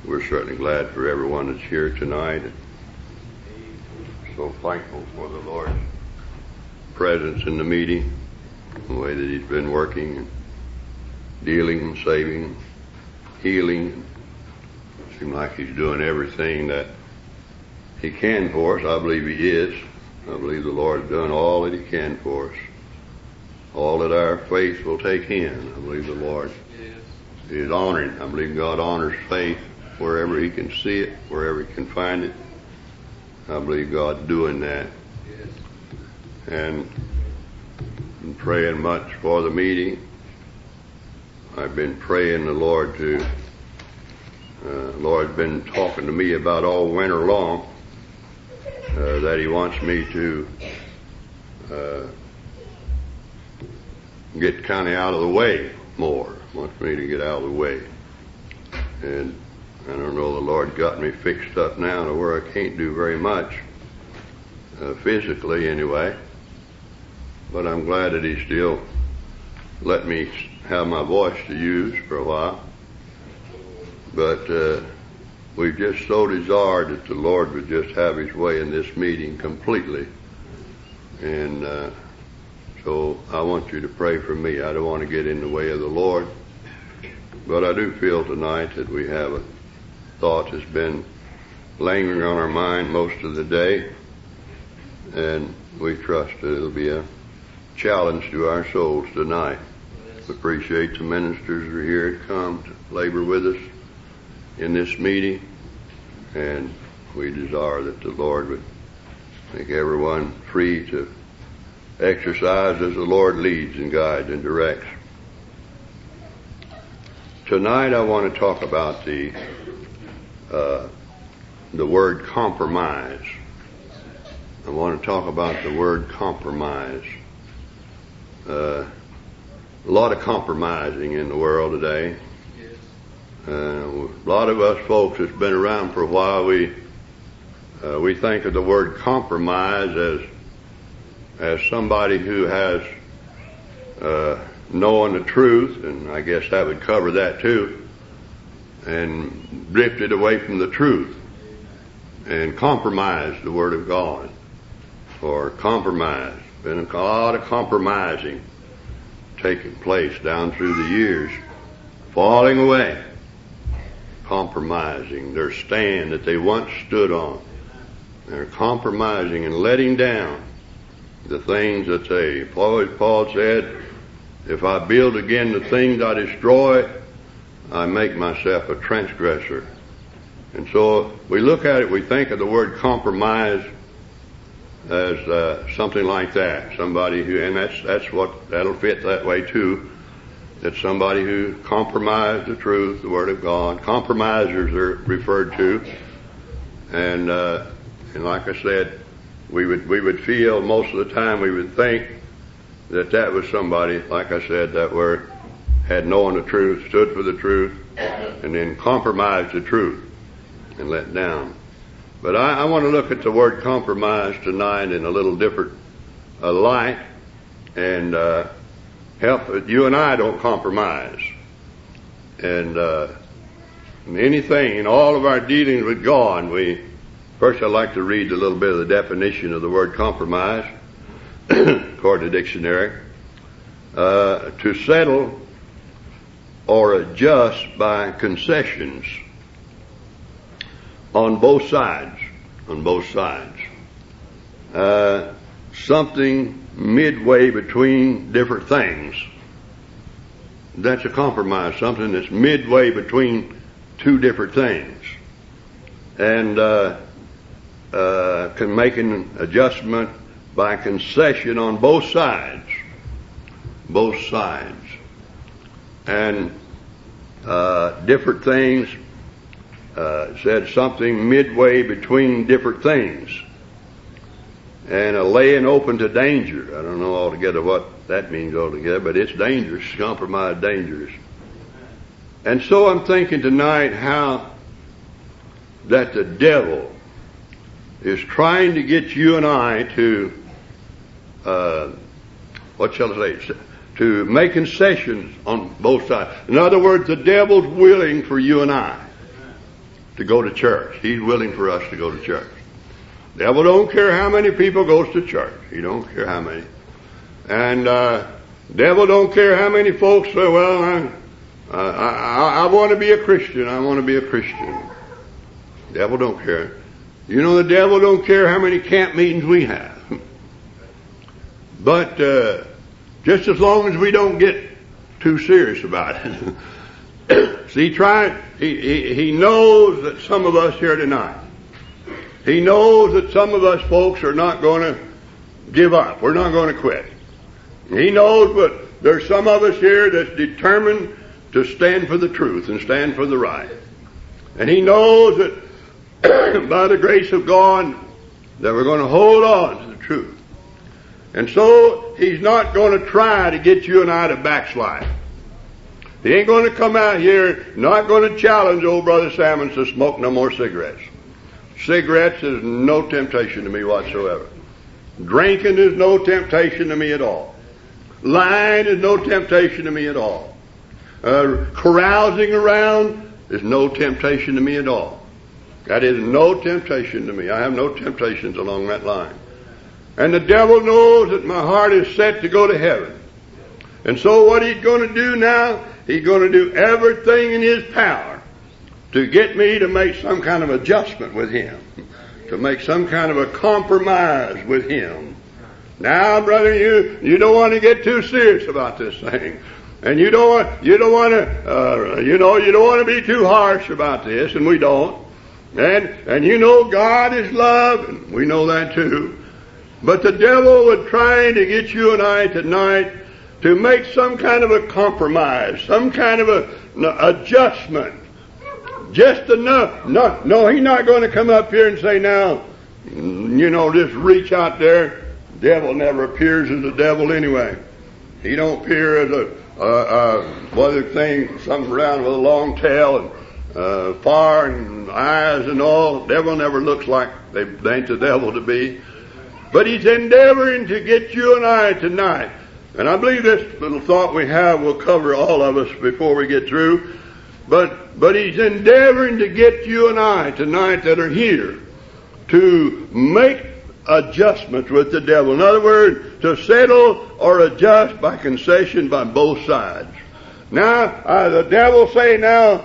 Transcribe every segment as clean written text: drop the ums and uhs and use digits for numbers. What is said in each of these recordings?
we're certainly glad for everyone that's here tonight. So thankful for the Lord's presence in the meeting, the way that He's been working and dealing and saving, healing. It seems like He's doing everything that He can for us. I believe He is. I believe the Lord's done all that He can for us. All that our faith will take in. I believe the Lord is honoring. I believe God honors faith wherever He can see it, wherever He can find it. I believe God's doing that. And I'm praying much for the meeting. I've been praying the Lord to, Lord's been talking to me about all winter long, that He wants me to get kind of out of the way more. Wants me to get out of the way. And I don't know, the Lord got me fixed up now to where I can't do very much, physically anyway. But I'm glad that He still let me have my voice to use for a while. But we've just so desired that the Lord would just have His way in this meeting completely. And so I want you to pray for me. I don't want to get in the way of the Lord. But I do feel tonight that we have a thought that's been lingering on our mind most of the day. And we trust that it'll be a challenge to our souls tonight. We appreciate the ministers who are here to come to labor with us in this meeting. And we desire that the Lord would make everyone free to exercise as the Lord leads and guides and directs. Tonight I want to talk about the word compromise. I want to talk about the word compromise. A lot of compromising in the world today. A lot of us folks that's been around for a while, we think of the word compromise as somebody who has knowing the truth, and I guess that would cover that too, and drifted away from the truth and compromised the Word of God, or compromised. Been a lot of compromising taking place down through the years, falling away, compromising their stand that they once stood on. They're compromising and letting down the things that they, Paul said, if I build again the things I destroy, I make myself a transgressor. And so we look at it, we think of the word compromise as something like that. Somebody who, and that'll fit that way too. It's somebody who compromised the truth, the Word of God. Compromisers are referred to. And like I said, we would feel most of the time, we would think that was somebody, like I said, that had known the truth, stood for the truth, and then compromised the truth and let down. But I want to look at the word compromise tonight in a little different light and help that you and I don't compromise. And anything in all of our dealings with God, first I'd like to read a little bit of the definition of the word compromise, according to dictionary. To settle or adjust by concessions on both sides. Something midway between different things. That's a compromise, something that's midway between two different things. And can make an adjustment by concession on both sides. And different things, said something midway between different things. And a laying open to danger. I don't know altogether what that means altogether, but it's dangerous, compromise dangerous. And so I'm thinking tonight how that the devil is trying to get you and I to, to make concessions on both sides. In other words, the devil's willing for you and I to go to church. He's willing for us to go to church. The devil don't care how many people goes to church. He don't care how many. And devil don't care how many folks say, well, I want to be a Christian. I want to be a Christian. Devil don't care. You know, the devil don't care how many camp meetings we have. But just as long as we don't get too serious about it. See, he knows that some of us here tonight, he knows that some of us folks are not going to give up. We're not going to quit. He knows, but there's some of us here that's determined to stand for the truth and stand for the right. And he knows that by the grace of God that we're going to hold on to the truth. And so he's not going to try to get you and I to backslide. He ain't going to come out here, not going to challenge old Brother Salmons to smoke no more cigarettes. Cigarettes is no temptation to me whatsoever. Drinking is no temptation to me at all. Lying is no temptation to me at all. Carousing around is no temptation to me at all. That is no temptation to me. I have no temptations along that line. And the devil knows that my heart is set to go to heaven. And so what he's going to do now, he's going to do everything in his power to get me to make some kind of adjustment with him, to make some kind of a compromise with him. Now, brother, you don't want to get too serious about this thing. And you don't want to be too harsh about this, and we don't. And you know God is love, and we know that too. But the devil was trying to get you and I tonight to make some kind of a compromise, some kind of a adjustment. Just enough. No, he's not going to come up here and say, now, just reach out there. Devil never appears as a devil anyway. He don't appear as something around with a long tail and far and eyes and all. Devil never looks like they ain't the devil to be. But he's endeavoring to get you and I tonight. And I believe this little thought we have will cover all of us before we get through. But he's endeavoring to get you and I tonight that are here to make adjustments with the devil. In other words, to settle or adjust by concession by both sides. Now, the devil say now,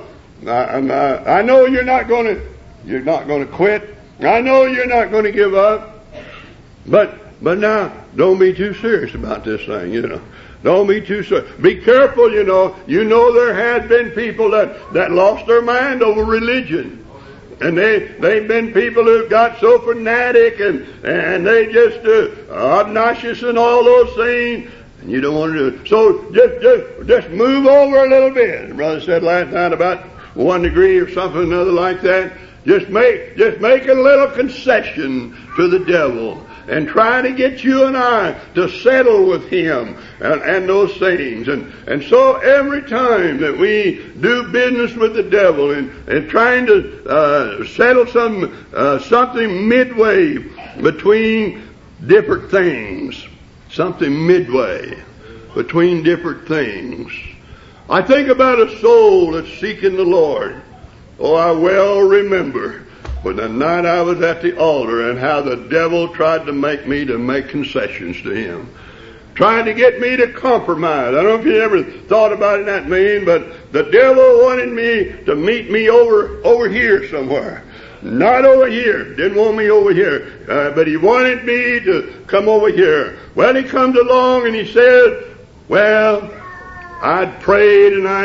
I know you're not going to quit. I know you're not going to give up. But now, don't be too serious about this thing, Don't be too serious. Be careful, You know there had been people that lost their mind over religion. And they've been people who got so fanatic and they just obnoxious and all those things. And you don't want to do it. So just move over a little bit. The brother said last night about 1 degree or something another like that. Just make a little concession to the devil. And try to get you and I to settle with him and those things. And so every time that we do business with the devil and trying to settle something midway between different things, something midway between different things. I think about a soul that's seeking the Lord. Oh, I well remember when the night I was at the altar and how the devil tried to make me to make concessions to him. Trying to get me to compromise. I don't know if you ever thought about it that mean, but the devil wanted me to meet me over here somewhere. Not over here. Didn't want me over here. But he wanted me to come over here. Well, he comes along and he says, well, I'd prayed and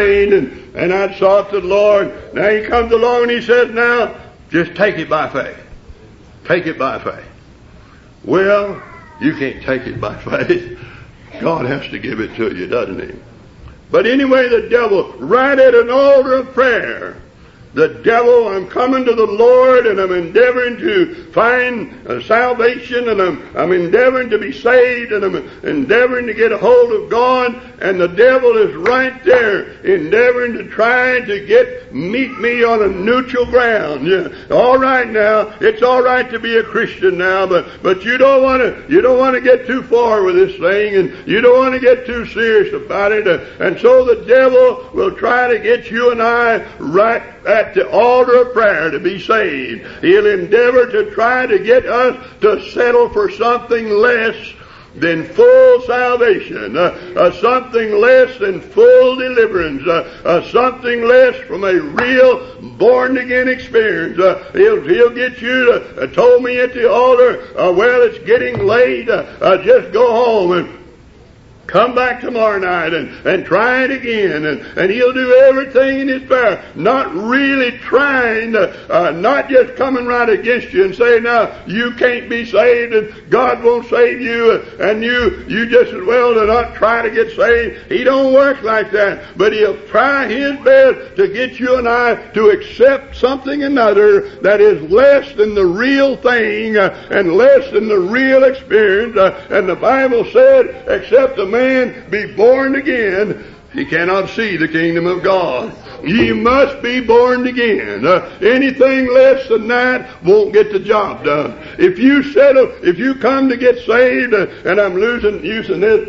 I'd sought the Lord. Now he comes along and he says, now, just take it by faith. Take it by faith. Well, you can't take it by faith. God has to give it to you, doesn't he? But anyway, the devil, right at an altar of prayer, the devil, I'm coming to the Lord and I'm endeavoring to find salvation and I'm endeavoring to be saved and I'm endeavoring to get a hold of God, and the devil is right there endeavoring to try to meet me on a neutral ground. Yeah. All right now, it's all right to be a Christian now, but you don't want to get too far with this thing, and you don't want to get too serious about it. And so the devil will try to get you and I right at at the altar of prayer to be saved. He'll endeavor to try to get us to settle for something less than full salvation, something less than full deliverance, something less from a real born-again experience. He'll get you to, told me at the altar, well, it's getting late, just go home and come back tomorrow night and try it again. And he'll do everything in his power. Not really trying, not just coming right against you and saying, now, you can't be saved and God won't save you and you just as well to not try to get saved. He don't work like that. But he'll try his best to get you and I to accept something another that is less than the real thing and less than the real experience. And the Bible said, except a man be born again, he cannot see the kingdom of God. Ye must be born again. Anything less than that won't get the job done. If you come to get saved, and I'm using this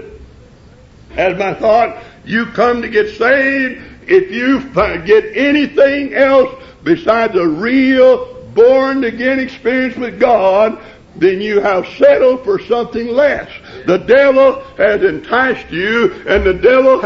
as my thought, you come to get saved, if you get anything else besides a real born again experience with God, then you have settled for something less. The devil has enticed you, and the devil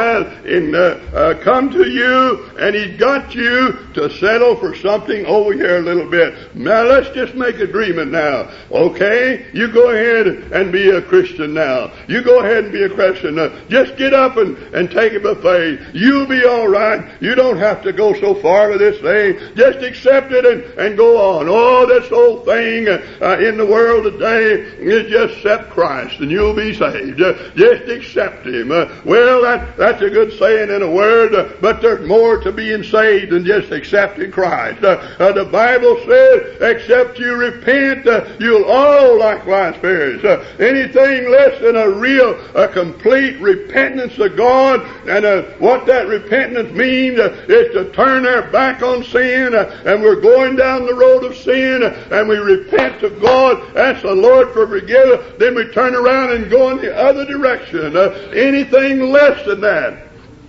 has come to you, and he's got you to settle for something over here a little bit. Now let's just make agreement now. Okay? You go ahead and be a Christian now. You go ahead and be a Christian now. Just get up and take it by faith. You'll be all right. You don't have to go so far with this thing. Just accept it and go on. Oh, this whole thing in the world today is just accept Christ and you'll be saved. Just accept Him. Well, that's a good saying in a word, but there's more to being saved than just accepting Christ. The Bible says, except you repent, you'll all likewise perish. Anything less than a complete repentance of God, and what that repentance means is to turn our back on sin, and we're going down the road of sin, and we repent to God, ask the Lord for forgiveness, then we turn around and go in the other direction. Anything less than that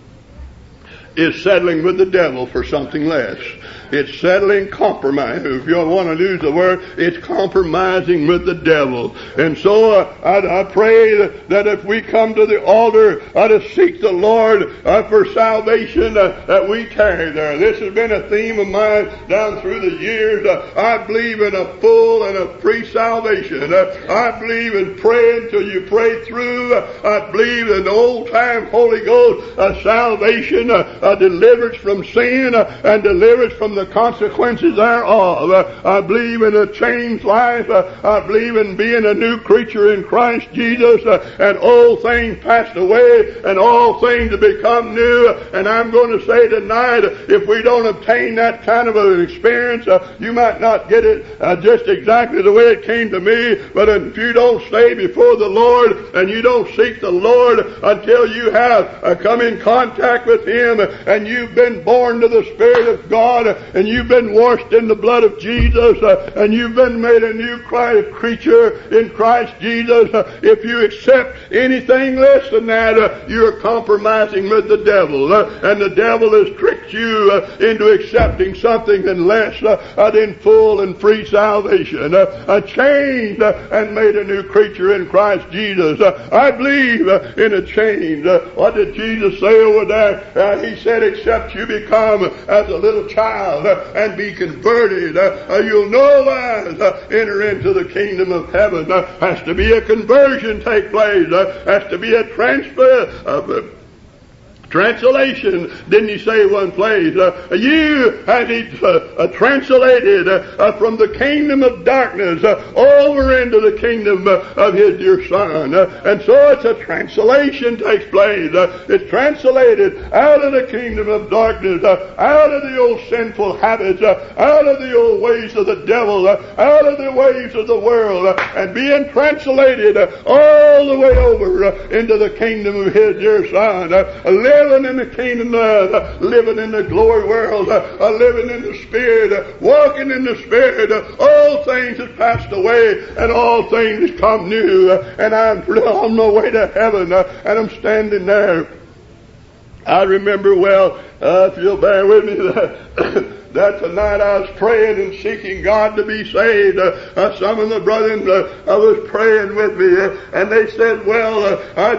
is settling with the devil for something less. It's settling compromise. If you want to use the word, it's compromising with the devil. And so I pray that if we come to the altar to seek the Lord for salvation, that we tarry there. This has been a theme of mine down through the years. I believe in a full and a free salvation. I believe in praying till you pray through. I believe in the old-time Holy Ghost salvation, deliverance from sin, and deliverance from the consequences thereof. I believe in a changed life. I believe in being a new creature in Christ Jesus, and old things passed away and all things have become new. And I'm going to say tonight, if we don't obtain that kind of an experience, you might not get it just exactly the way it came to me, but if you don't stay before the Lord and you don't seek the Lord until you have come in contact with Him and you've been born to the Spirit of God and you've been washed in the blood of Jesus and you've been made a new creature in Christ Jesus, if you accept anything less than that, you're compromising with the devil. And the devil has tricked you into accepting something less than full and free salvation. Changed and made a new creature in Christ Jesus. I believe in a change. What did Jesus say over there? He said, except you become as a little child and be converted, you'll no wise enter into the kingdom of heaven. Has to be a conversion take place. Has to be a transfer of translation. Didn't he say one place, you had translated from the kingdom of darkness over into the kingdom of His dear Son. And so it's a translation takes place. It's translated out of the kingdom of darkness, out of the old sinful habits, out of the old ways of the devil, out of the ways of the world, and being translated all the way over into the kingdom of His dear Son. Living in the kingdom, living in the glory world, living in the Spirit, walking in the Spirit. All things have passed away and all things have come new. And I'm on my way to heaven and I'm standing there. I remember well, if you'll bear with me, that tonight I was praying and seeking God to be saved. Some of the brethren was praying with me, and they said, well,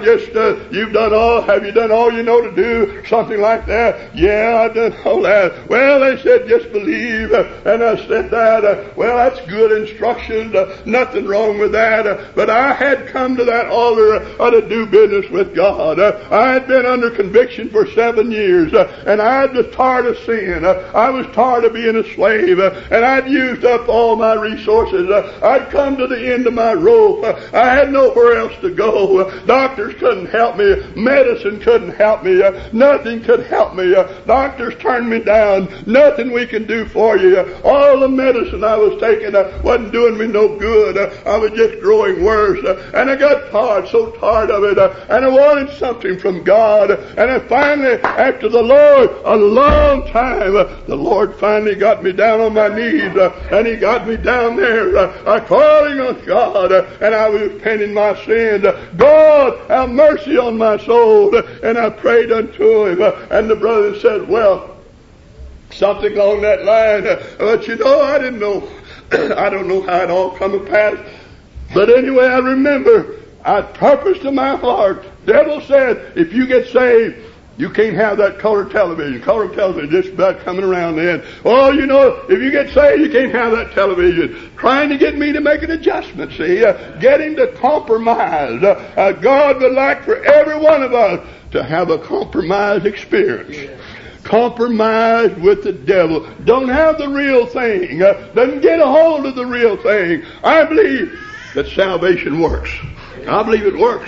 have you done all you know to do? Something like that. Yeah, I've done all that. Well, they said, just believe. And I said that. Well, that's good instruction. Nothing wrong with that. But I had come to that altar to do business with God. I had been under conviction for 7 years, and I was tired of sin. I was tired of being a slave, and I'd used up all my resources. I'd come to the end of my rope. I had nowhere else to go. Doctors couldn't help me. Medicine couldn't help me. Nothing could help me. Doctors turned me down. Nothing we can do for you. All the medicine I was taking wasn't doing me no good. I was just growing worse. And I got tired, so tired of it. And I wanted something from God. And I finally, after the Lord, a long time, the Lord finally got me down on my knees. And He got me down there, calling on God. And I was repenting my sins. God, have mercy on my soul. And I prayed unto Him. And the brother said, well, something along that line. But I didn't know. I don't know how it all come to pass. But anyway, I remember, I purposed in my heart. The devil said, if you get saved, you can't have that color television. Color television just about coming around then. Oh, if you get saved, you can't have that television. Trying to get me to make an adjustment, see. Getting to compromise. God would like for every one of us to have a compromise experience. Compromise with the devil. Don't have the real thing. Doesn't get a hold of the real thing. I believe that salvation works. I believe it works.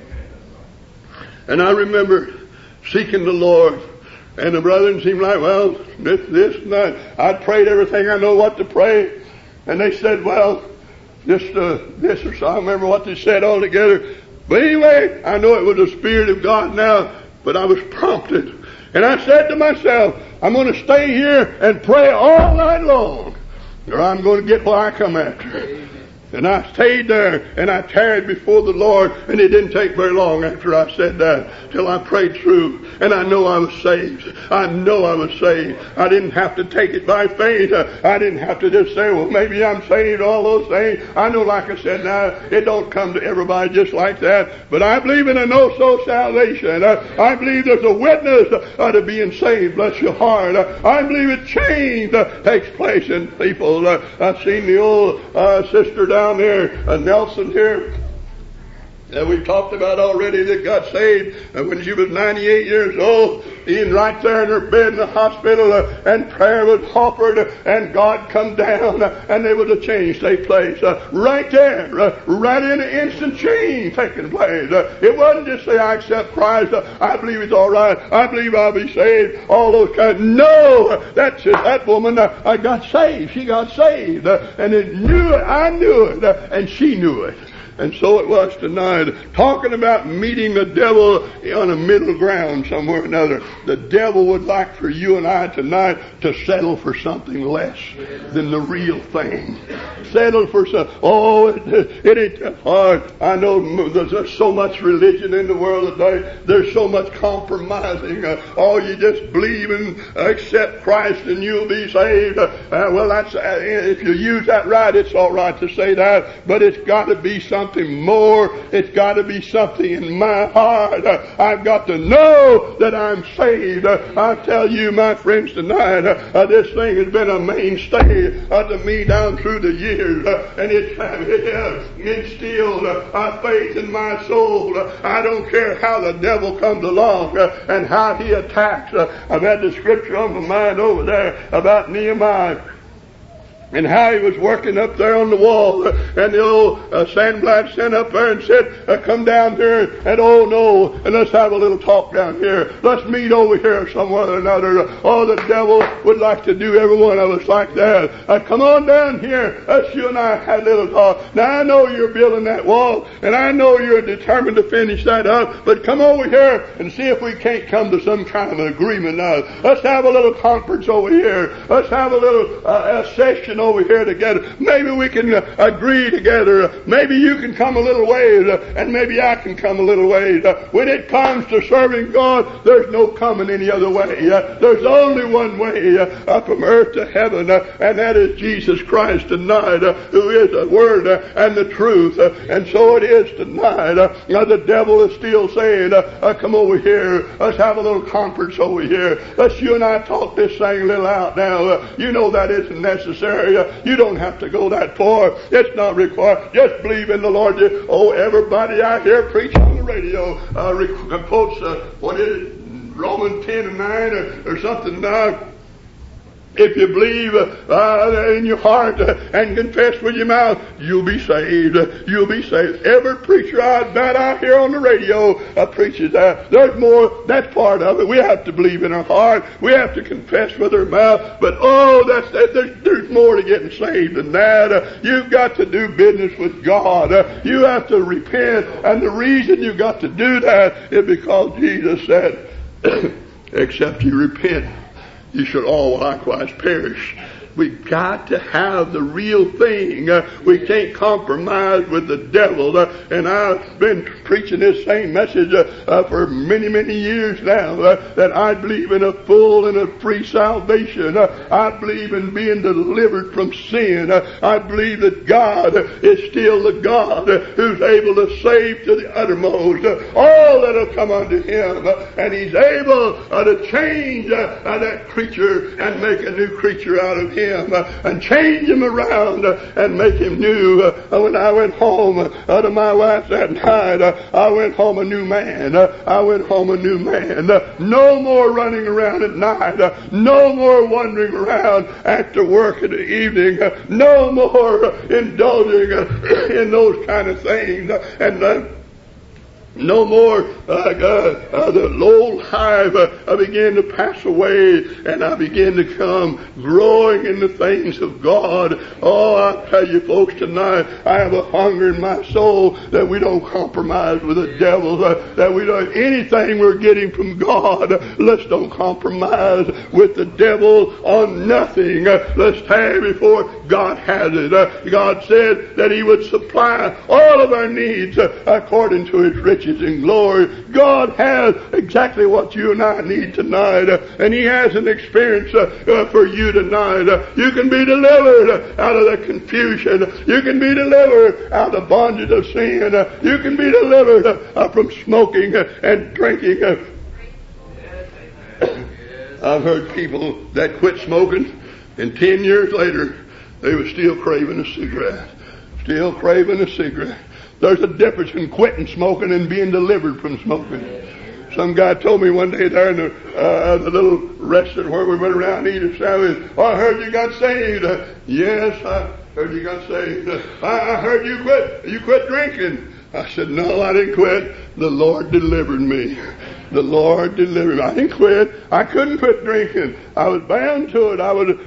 And I remember seeking the Lord, and the brethren seemed like, well, this and that. I prayed everything I know what to pray, and they said, well, this or so. I don't remember what they said altogether. But anyway, I know it was the Spirit of God now, but I was prompted. And I said to myself, I'm going to stay here and pray all night long, or I'm going to get what I come after. And I stayed there, and I tarried before the Lord, and it didn't take very long after I said that, till I prayed through, and I know I was saved. I know I was saved. I didn't have to take it by faith. I didn't have to just say, well, maybe I'm saved, all those things. I know, like I said now, it don't come to everybody just like that, but I believe in a no-so salvation. I believe there's a witness to being saved, bless your heart. I believe a change takes place in people. I've seen the old sister down there, Nelson here, that we've talked about already, that got saved when she was 98 years old, being right there in her bed in the hospital, and prayer was offered, and God come down, and there was a change take place. Right there, right in an instant change taking place. It wasn't just say, I accept Christ, I believe it's all right, I believe I'll be saved, all those kinds. No, that's just that woman. I got saved. She got saved, and it knew it. I knew it, and she knew it. And so it was tonight, talking about meeting the devil on a middle ground somewhere or another. The devil would like for you and I tonight to settle for something less than the real thing. Settle for some, it ain't hard. I know there's so much religion in the world today. There's so much compromising. You just believe and accept Christ and you'll be saved. Well, that's if you use that right, it's all right to say that, but it's got to be something more. It's got to be something in my heart. I've got to know that I'm saved. I tell you, my friends, tonight, this thing has been a mainstay to me down through the years, and it's instilled faith in my soul. I don't care how the devil comes along and how he attacks. I've had the scripture on my mind over there about Nehemiah, and how he was working up there on the wall, and the old Sandblad sent up there and said, come down here, and and let's have a little talk down here. Let's meet over here somewhere or another. The devil would like to do every one of us like that. Come on down here. Let's you and I had a little talk. Now I know you're building that wall, and I know you're determined to finish that up, but come over here and see if we can't come to some kind of an agreement now. Let's have a little conference over here. Let's have a little session session over here together. Maybe we can agree together. Maybe you can come a little ways, and maybe I can come a little ways. When it comes to serving God, there's no coming any other way. There's only one way from earth to heaven, and that is Jesus Christ tonight, who is the Word and the truth. And so it is tonight. The devil is still saying, come over here. Let's have a little conference over here. Let's you and I talk this thing a little out now. You know that isn't necessary. You don't have to go that far. It's not required. Just believe in the Lord. Oh, everybody out here preach on the radio quotes, what is it, Romans 10 and 9 or something now. If you believe in your heart and confess with your mouth, you'll be saved. You'll be saved. Every preacher out here on the radio preaches that. There's more. That's part of it. We have to believe in our heart. We have to confess with our mouth. But there's more to getting saved than that. You've got to do business with God. You have to repent, and the reason you've got to do that is because Jesus said, "Except you repent, you shall all likewise perish." We've got to have the real thing. We can't compromise with the devil. And I've been preaching this same message for many, many years now, that I believe in a full and a free salvation. I believe in being delivered from sin. I believe that God is still the God who's able to save to the uttermost all that have come unto Him. And He's able to change that creature and make a new creature out of him. And change him around and make him new. When I went home to my wife that night, I went home a new man. I went home a new man. No more running around at night. No more wandering around after work in the evening. No more indulging in those kind of things. And no more the old hive began to pass away, and I began to come growing in the things of God. Oh, I tell you folks tonight, I have a hunger in my soul that we don't compromise with the devil, that we don't, anything we're getting from God, let's don't compromise with the devil on nothing. Let's stand before God has it. God said that He would supply all of our needs according to His riches in glory. God has exactly what you and I need tonight, and He has an experience for you tonight. You can be delivered out of the confusion. You can be delivered out of the bondage of sin. You can be delivered from smoking and drinking. I've heard people that quit smoking, and 10 years later they were still craving a cigarette. Still craving a cigarette. There's a difference in quitting smoking and being delivered from smoking. Some guy told me one day there in the little restaurant where we went around and eat a sandwich, "Oh, I heard you got saved." "Yes, I heard you got saved." I heard you quit drinking." I said, "No, I didn't quit. The Lord delivered me. The Lord delivered me. I didn't quit. I couldn't quit drinking. I was bound to it. I was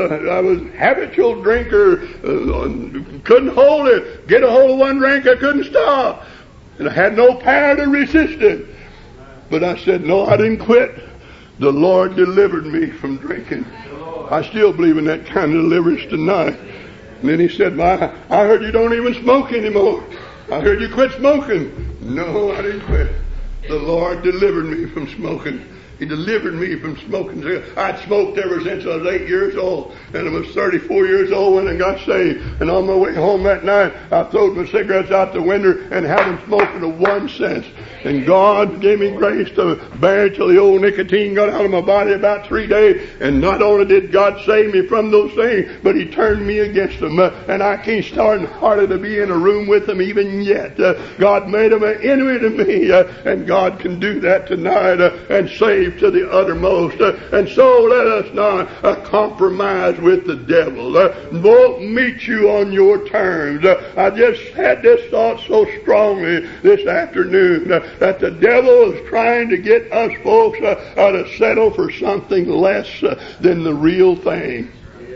a habitual drinker. Couldn't hold it. Get a hold of one drink, I couldn't stop. And I had no power to resist it. But I said, no, I didn't quit. The Lord delivered me from drinking. I still believe in that kind of deliverance tonight. And then He said, I heard you don't even smoke anymore. I heard you quit smoking. No, I didn't quit. The Lord delivered me from smoking. He delivered me from smoking. I'd smoked ever since I was 8 years old, and I was 34 years old when I got saved. And on my way home that night, I throwed my cigarettes out the window and hadn't smoked in 1 cent. And God gave me grace to bear till the old nicotine got out of my body about 3 days. And not only did God save me from those things, but He turned me against them. And I can't start hardly to be in a room with them even yet. God made them an enemy to me. And God can do that tonight and save to the uttermost. And so let us not compromise with the devil. Won't meet you on your terms. I just had this thought so strongly this afternoon that the devil is trying to get us folks to settle for something less than the real thing.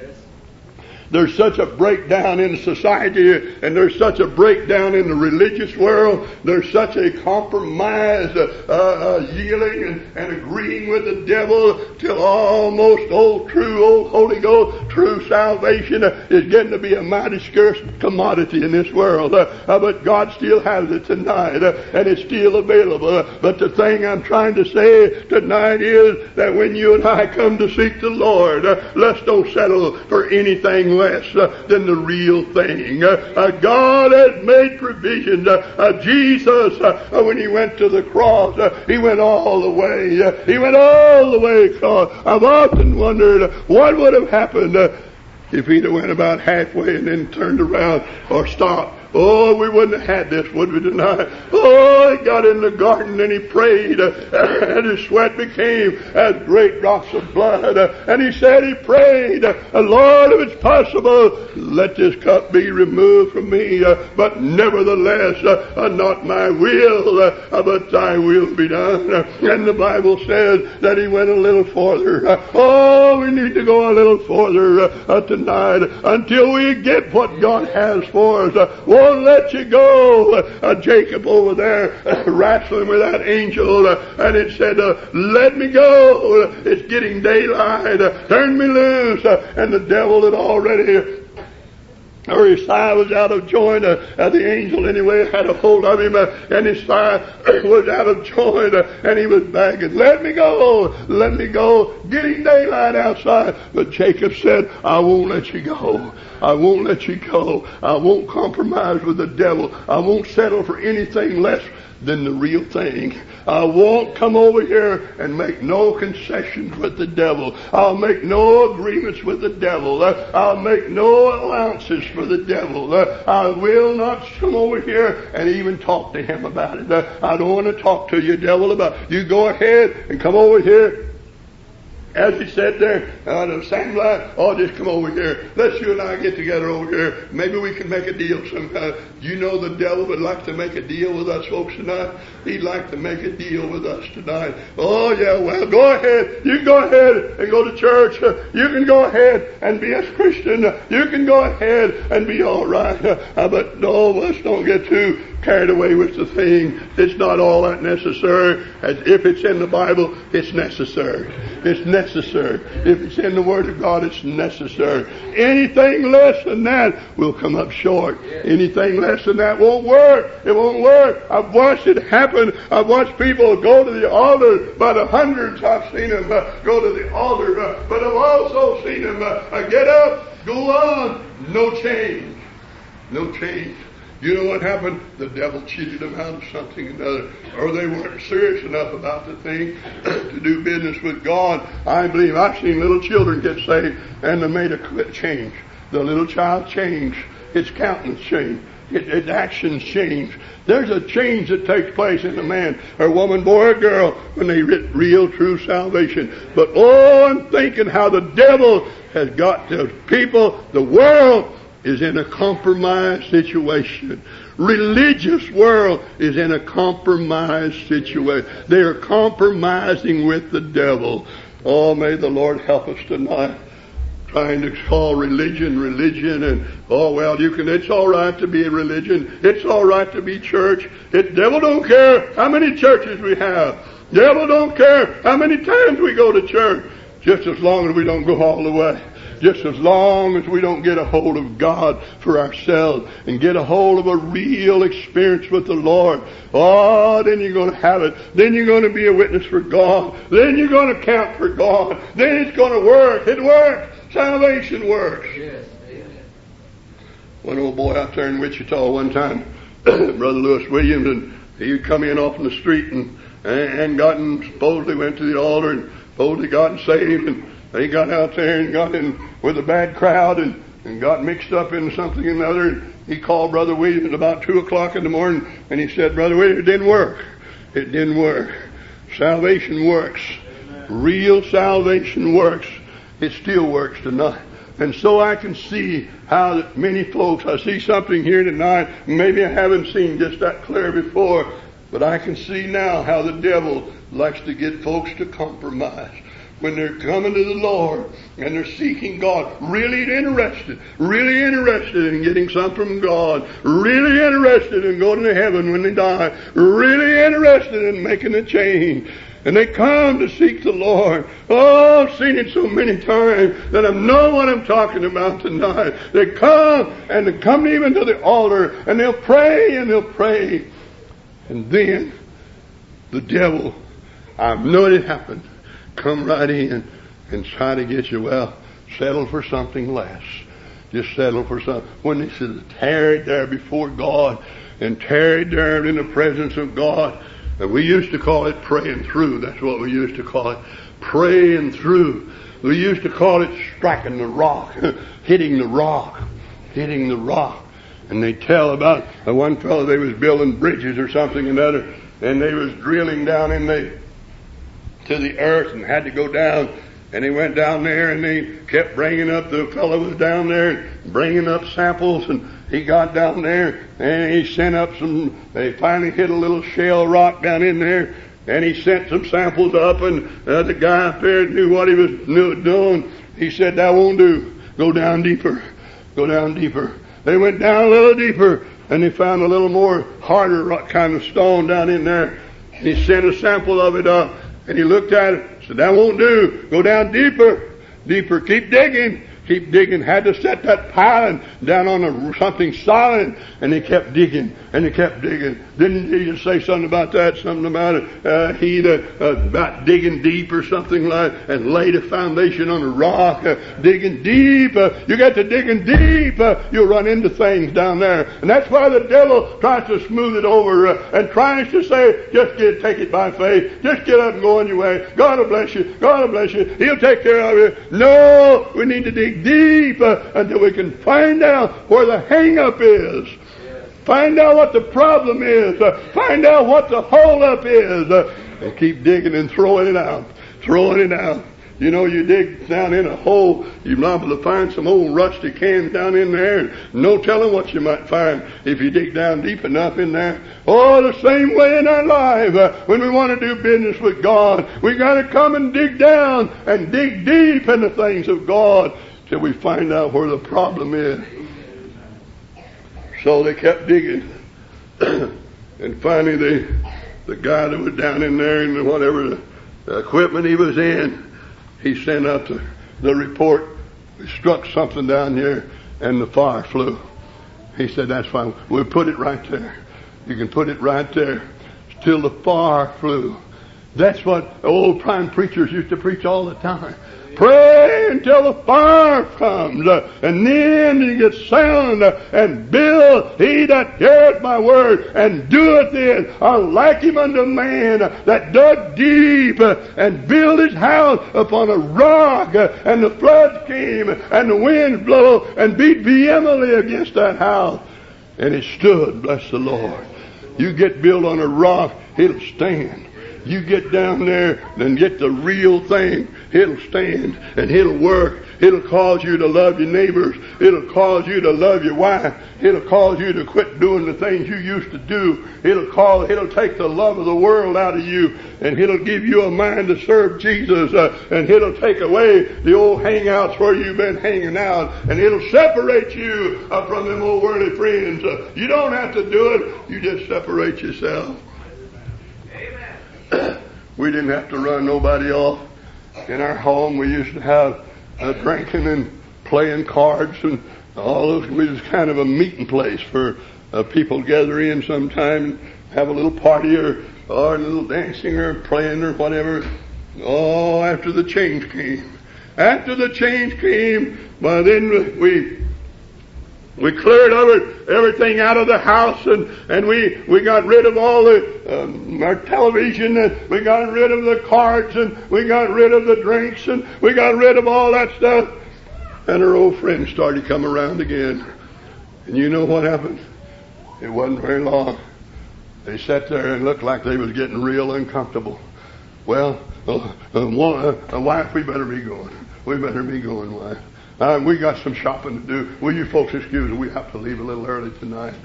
There's such a breakdown in society, and there's such a breakdown in the religious world. There's such a compromise, yielding and agreeing with the devil till almost old Holy Ghost true salvation is getting to be a mighty scarce commodity in this world. But God still has it tonight, and it's still available. But the thing I'm trying to say tonight is that when you and I come to seek the Lord, let's don't settle for anything less than the real thing. God has made provisions. Jesus, when he went to the cross, he went all the way. He went all the way across. I've often wondered what would have happened if he'd have went about halfway and then turned around or stopped. Oh, we wouldn't have had this, would we, tonight? Oh, he got in the garden and he prayed, and his sweat became as great drops of blood. And he said he prayed, Lord, if it's possible, let this cup be removed from me. But nevertheless, not my will, but thy will be done. And the Bible says that he went a little further. Oh, we need to go a little further tonight until we get what God has for us. Won't let you go. Jacob over there wrestling with that angel, and it said, let me go. It's getting daylight. Turn me loose. And the devil had already, or his thigh was out of joint. The angel anyway had a hold of him, and his thigh was out of joint, and he was begging, let me go, let me go. Getting daylight outside. But Jacob said, I won't let you go. I won't let you go. I won't compromise with the devil. I won't settle for anything less than the real thing. I won't come over here and make no concessions with the devil. I'll make no agreements with the devil. I'll make no allowances for the devil. I will not come over here and even talk to him about it. I don't want to talk to you, devil, about it. You go ahead and come over here. As he said there, the sandline, oh, just come over here. Let's you and I get together over here. Maybe we can make a deal sometime. You know the devil would like to make a deal with us folks tonight. He'd like to make a deal with us tonight. Oh, yeah, well, go ahead. You go ahead and go to church. You can go ahead and be a Christian. You can go ahead and be all right. But no, let's don't get too carried away with the thing. It's not all that necessary. As if it's in the Bible, it's necessary. It's necessary. If it's in the Word of God, it's necessary. Anything less than that will come up short. Anything less than that won't work. It won't work. I've watched it happen. I've watched people go to the altar. By the hundreds I've seen them go to the altar. But I've also seen them get up, go on. No change. No change. You know what happened? The devil cheated them out of something or another. Or they weren't serious enough about the thing to do business with God. I believe I've seen little children get saved and they made a change. The little child changed. Its countenance changed. Its actions changed. There's a change that takes place in a man or woman, boy or girl, when they get real, true salvation. But oh, I'm thinking how the devil has got the people, the world, is in a compromised situation. Religious world is in a compromised situation. They are compromising with the devil. Oh, may the Lord help us tonight. Trying to call religion, and oh well, it's all right to be a religion. It's all right to be church. Devil don't care how many churches we have. Devil don't care how many times we go to church. Just as long as we don't go all the way. Just as long as we don't get a hold of God for ourselves and get a hold of a real experience with the Lord. Oh, then you're going to have it. Then you're going to be a witness for God. Then you're going to count for God. Then it's going to work. It works. Salvation works. Yes. One old boy out there in Wichita one time, Brother Lewis Williams, and he'd come in off in the street and supposedly went to the altar and supposedly got saved, and he got out there and got in with a bad crowd and got mixed up in something or another. And he called Brother Williams about 2 o'clock in the morning, and he said, Brother Williams, it didn't work. It didn't work. Salvation works. Amen. Real salvation works. It still works tonight. And so I can see how many folks, I see something here tonight, maybe I haven't seen just that clear before, but I can see now how the devil likes to get folks to compromise. When they're coming to the Lord and they're seeking God, really interested in getting something from God, really interested in going to heaven when they die, really interested in making a change. And they come to seek the Lord. Oh, I've seen it so many times that I know what I'm talking about tonight. They come and they come even to the altar and they'll pray and they'll pray. And then the devil, I've known it happen, come right in and try to get you, well, settle for something less. Just settle for something. When they should have tarried there before God and tarried there in the presence of God. And we used to call it praying through. That's what we used to call it. Praying through. We used to call it striking the rock. Hitting the rock. Hitting the rock. And they tell about one fellow, they was building bridges or something and other, and they was drilling down to the earth and had to go down. And he went down there and they kept bringing up, the fellow was down there and bringing up samples, and he got down there and he sent up they finally hit a little shell rock down in there, and he sent some samples up, and the guy up there knew what he was doing. He said, that won't do. Go down deeper. Go down deeper. They went down a little deeper and they found a little more harder rock kind of stone down in there. He sent a sample of it up and he looked at it. Said, that won't do. Go down deeper. Deeper. Keep digging. Keep digging. Had to set that piling down on something solid, and they kept digging, and they kept digging. Didn't he just say something about that? Something about it? About digging deep or something like, and laid a foundation on a rock. Digging deep. You got to digging deep. You'll run into things down there, and that's why the devil tries to smooth it over and tries to say, just take it by faith. Just get up and go on your way. God will bless you. God will bless you. He'll take care of you. No, we need to dig deep until we can find out where the hang-up is. Find out what the problem is. Find out what the hold-up is. And keep digging and throwing it out. Throwing it out. You know, you dig down in a hole, you're liable to find some old rusty cans down in there, and no telling what you might find if you dig down deep enough in there. Oh, the same way in our life, when we want to do business with God, we got to come and dig down and dig deep in the things of God till we find out where the problem is. So they kept digging, and finally the guy that was down in there and whatever the equipment he was in, he sent up the report. We struck something down here and the fire flew. He said, that's fine. We'll put it right there. You can put it right there. Till the fire flew. That's what old prime preachers used to preach all the time. Pray until the fire comes, and then you get sound, and build he that heareth my word, and doeth it. Unlike him unto man that dug deep, and build his house upon a rock, and the floods came, and the winds blow, and beat vehemently against that house. And it stood, bless the Lord. You get built on a rock, it'll stand. You get down there and get the real thing, it'll stand and it'll work. It'll cause you to love your neighbors. It'll cause you to love your wife. It'll cause you to quit doing the things you used to do. It'll take the love of the world out of you, and it'll give you a mind to serve Jesus, and it'll take away the old hangouts where you've been hanging out, and it'll separate you from them old worldly friends. You don't have to do it. You just separate yourself. We didn't have to run nobody off. In our home, we used to have drinking and playing cards and all those. It was kind of a meeting place for people gather in sometime and have a little party or a little dancing or playing or whatever. Oh, after the change came. After the change came, well, then we cleared everything out of the house, and we got rid of all our television, and we got rid of the cards, and we got rid of the drinks, and we got rid of all that stuff. And our old friends started to come around again. And you know what happened? It wasn't very long. They sat there and looked like they was getting real uncomfortable. Well, wife, we better be going. We better be going, wife. We got some shopping to do. Will you folks excuse me? We have to leave a little early tonight.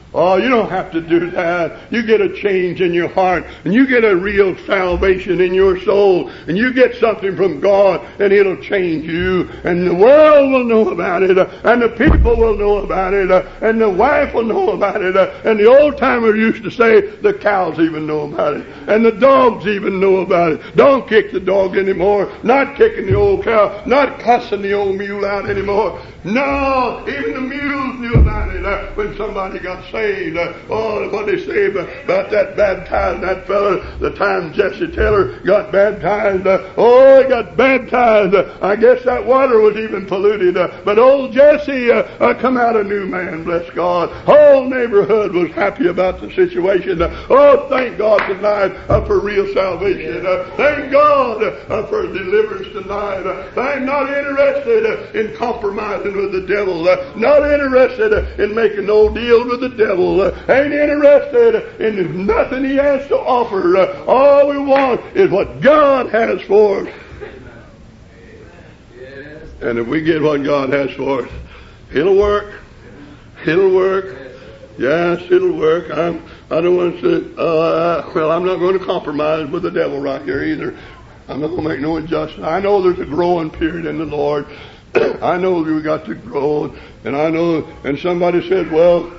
Oh, you don't have to do that. You get a change in your heart, and you get a real salvation in your soul, and you get something from God, and it'll change you, and the world will know about it, and the people will know about it, and the wife will know about it, and the old timers used to say the cows even know about it, and the dogs even know about it. Don't kick the dog anymore, not kicking the old cow, not cussing the old mule out anymore. No, even the mules knew about it when somebody got saved. What they say about that baptizing that fella, the time Jesse Taylor got baptized. He got baptized. I guess that water was even polluted. But old Jesse come out a new man, bless God. Whole neighborhood was happy about the situation. Thank God tonight for real salvation. Thank God for deliverance tonight. I'm not interested in compromising with the devil. Not interested in making no deal with the devil. Ain't interested in nothing he has to offer. All we want is what God has for us. And if we get what God has for us, it'll work. It'll work. Yes, it'll work. I don't want to say, I'm not going to compromise with the devil right here either. I'm not going to make no injustice. I know there's a growing period in the Lord. I know we got to grow, and I know, and somebody said,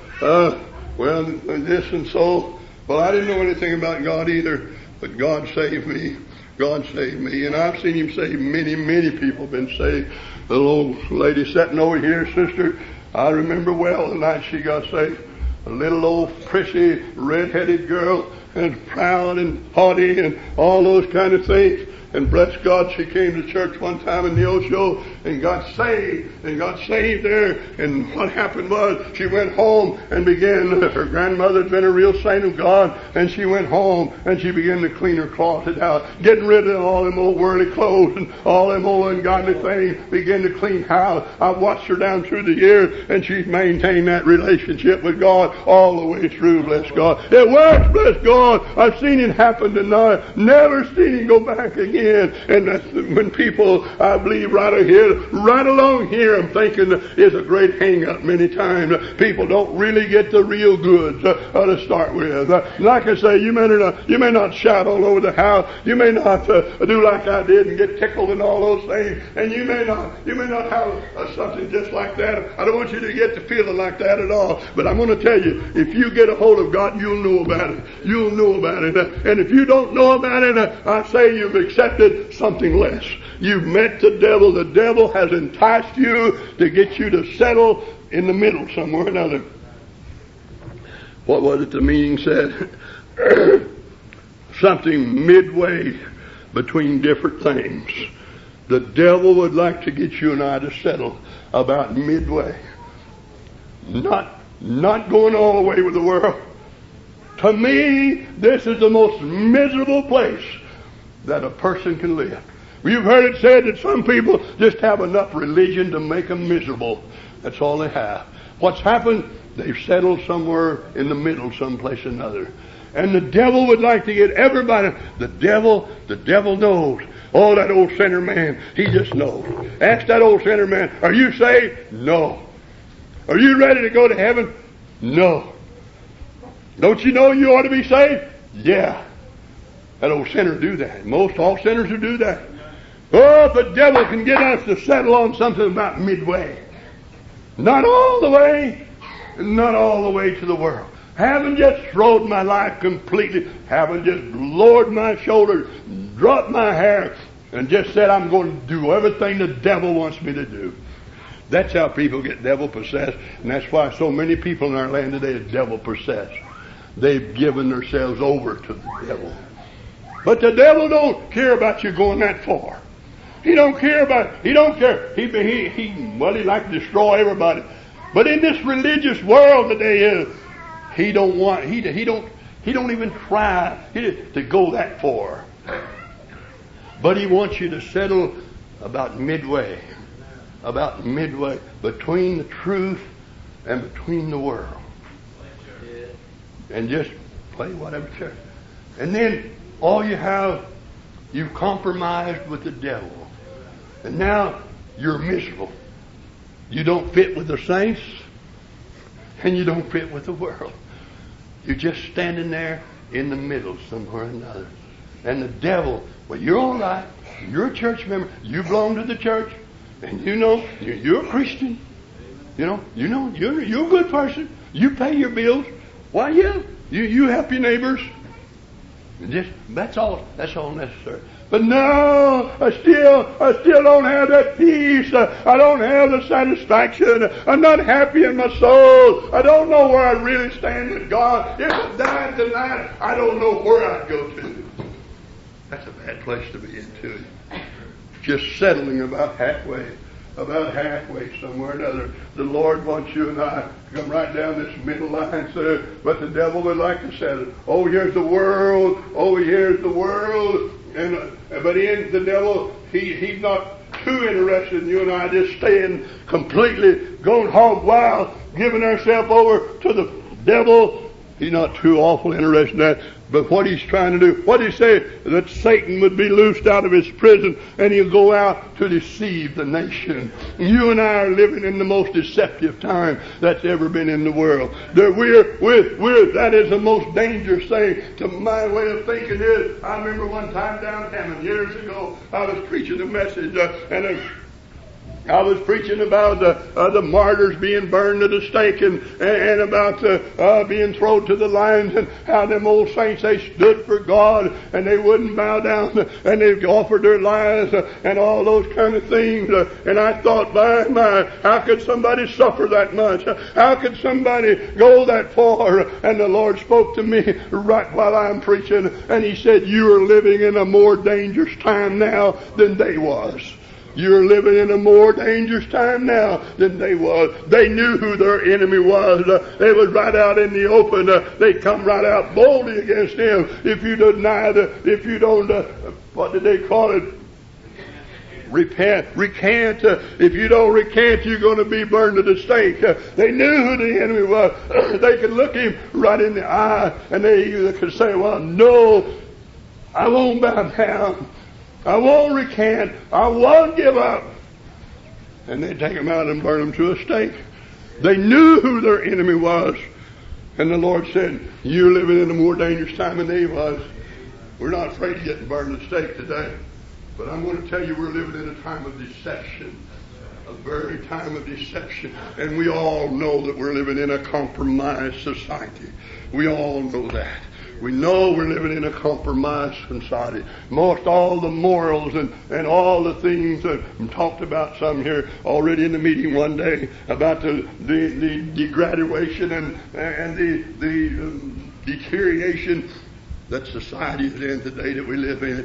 this and so. Well, I didn't know anything about God either, but God saved me. God saved me, and I've seen Him save many, many people been saved. The little old lady sitting over here, sister, I remember well the night she got saved. A little old prissy, red-headed girl, and proud and haughty and all those kind of things. And bless God, she came to church one time in the Osho and got saved there. And what happened was she went home and her grandmother's been a real saint of God, and she went home and she began to clean her closet out, getting rid of all them old whirly clothes and all them old ungodly things, began to clean house. I've watched her down through the years, and she's maintained that relationship with God all the way through, bless God. It works, bless God. I've seen it happen tonight. Never seen Him go back again. And that's when people, I believe, right along here, I'm thinking is a great hang-up many times. People don't really get the real goods to start with. Like I say, you may not shout all over the house. You may not do like I did and get tickled and all those things. And you may not have something just like that. I don't want you to get to feeling like that at all. But I'm going to tell you, if you get a hold of God, you'll know about it. You'll know about it. And if you don't know about it, I say you've accepted something less. You've met the devil. The devil has enticed you to get you to settle in the middle somewhere or another. What was it the meeting said? Something midway between different things. The devil would like to get you and I to settle about midway. Not going all the way with the world. To me, this is the most miserable place that a person can live. You've heard it said that some people just have enough religion to make them miserable. That's all they have. What's happened? They've settled somewhere in the middle, someplace or another. And the devil would like to get everybody. The devil knows. Oh, that old sinner man, he just knows. Ask that old sinner man, are you saved? No. Are you ready to go to heaven? No. Don't you know you ought to be saved? Yeah. That old sinner do that. All sinners who do that. Oh, if the devil can get us to settle on something about midway. Not all the way to the world. Haven't just thrown my life completely. Haven't just lowered my shoulders, dropped my hair, and just said I'm going to do everything the devil wants me to do. That's how people get devil possessed, and that's why so many people in our land today are devil possessed. They've given themselves over to the devil. But the devil don't care about you going that far. He don't care. He like to destroy everybody. But in this religious world today, he don't even try to go that far. But he wants you to settle about midway between the truth and between the world. And just play whatever church. And then all you've compromised with the devil. And now you're miserable. You don't fit with the saints, and you don't fit with the world. You're just standing there in the middle somewhere or another. And the devil, well, you're all right. You're a church member. You belong to the church. And you know, you're a Christian. You're a good person. You pay your bills. Why, yeah, you help your neighbors. That's all necessary. But no, I still don't have that peace. I don't have the satisfaction. I'm not happy in my soul. I don't know where I really stand with God. If I died tonight, I don't know where I'd go to. That's a bad place to be in, too. Just settling about halfway somewhere or another. The Lord wants you and I to come right down this middle line, sir. But the devil would like to settle. Oh, here's the world. Oh, here's the world. But in the devil, he's not too interested in you and I just staying completely going hog wild, giving ourselves over to the devil. He's not too awful interested in that. But what he's trying to do, what did he say? That Satan would be loosed out of his prison and he'll go out to deceive the nation. You and I are living in the most deceptive time that's ever been in the world. That is the most dangerous thing. To my way of thinking is, I remember one time down Hammond years ago, I was preaching a message I was preaching about the martyrs being burned at the stake and about being thrown to the lions, and how them old saints, they stood for God and they wouldn't bow down and they offered their lives and all those kind of things. And I thought, my, how could somebody suffer that much? How could somebody go that far? And the Lord spoke to me right while I'm preaching, and He said, you are living in a more dangerous time now than they was. You're living in a more dangerous time now than they was. They knew who their enemy was. They was right out in the open. They come right out boldly against him. If you what did they call it? Recant. If you don't recant, you're going to be burned at the stake. They knew who the enemy was. They could look him right in the eye, and they could say, well, no, I won't bow down. I won't recant. I won't give up. And they take them out and burn them to a stake. They knew who their enemy was. And the Lord said, you're living in a more dangerous time than they was. We're not afraid of getting burned at the stake today. But I'm going to tell you, we're living in a time of deception. A very time of deception. And we all know that we're living in a compromised society. We all know that. We know we're living in a compromised society. Most all the morals and all the things that we talked about some here already in the meeting one day about the degradation and the deterioration that society is in today that we live in.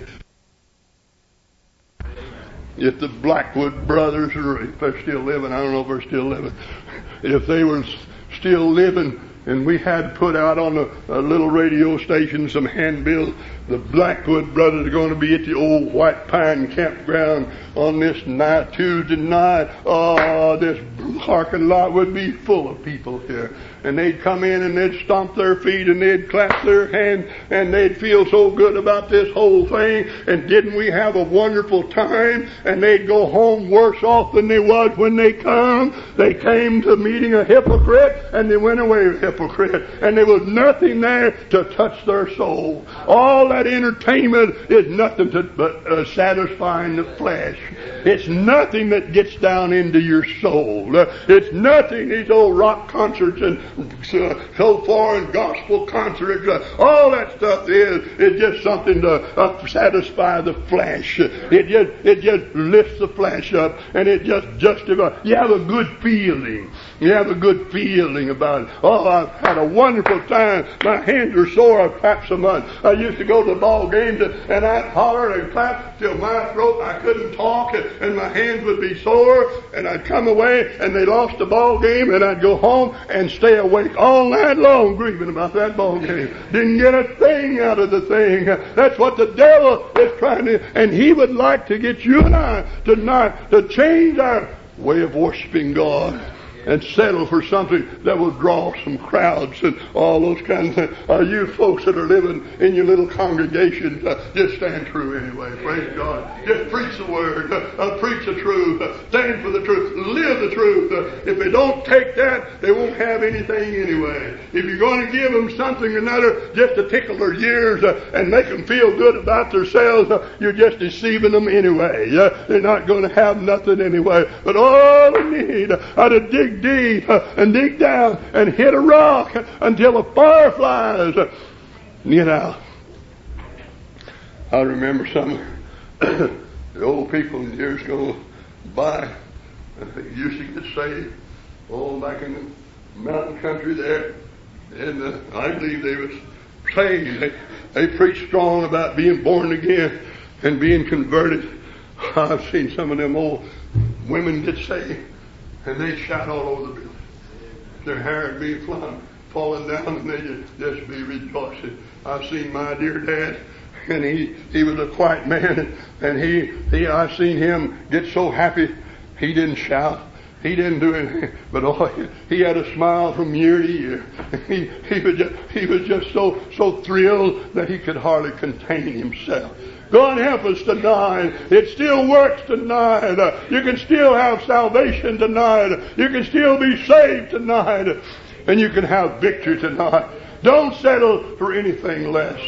If the Blackwood brothers, or if they're still living, I don't know if they're still living, if they were still living, and we had put out on a little radio station some handbills, the Blackwood brothers are going to be at the old White Pine campground on this night, Tuesday night. Oh, this parking lot would be full of people here. And they'd come in and they'd stomp their feet and they'd clap their hands and they'd feel so good about this whole thing. And didn't we have a wonderful time? And they'd go home worse off than they was when they come. They came to meeting a hypocrite and they went away a hypocrite. And there was nothing there to touch their soul. All that entertainment is nothing but satisfying the flesh. It's nothing that gets down into your soul. It's nothing, these old rock concerts and so far and gospel concerts, all that stuff is just something to satisfy the flesh. It just lifts the flesh up and it just justifies. You have a good feeling. You have a good feeling about it. Oh, I've had a wonderful time. My hands are sore. I've clapped so much. I used to go to the ball games and I'd holler and clap till my throat, I couldn't talk, and my hands would be sore, and I'd come away and they lost the ball game, and I'd go home and stay awake all night long grieving about that ball game. Didn't get a thing out of the thing. That's what the devil is trying to, and he would like to get you and I tonight to change our way of worshiping God and settle for something that will draw some crowds and all those kinds of things. You folks that are living in your little congregations, just stand true anyway. Praise God. Just preach the word. Preach the truth. Stand for the truth. Live the truth. if they don't take that, they won't have anything anyway. If you're going to give them something or another just to tickle their ears and make them feel good about themselves, you're just deceiving them anyway. They're not going to have nothing anyway. But all they need are to dig deep and dig down and hit a rock until the fire flies and get out. I remember some the old people years ago by used to get saved all back in the mountain country there, and I believe they was saved. They preached strong about being born again and being converted. I've seen some of them old women get saved, and they shout all over the building. Their hair would be falling down, and they just be rejoicing. I've seen my dear dad, and he was a quiet man, and I've seen him get so happy. He didn't shout. He didn't do anything, but he had a smile from year to year. He was just so thrilled that he could hardly contain himself. God help us tonight. It still works tonight. You can still have salvation tonight. You can still be saved tonight. And you can have victory tonight. Don't settle for anything less.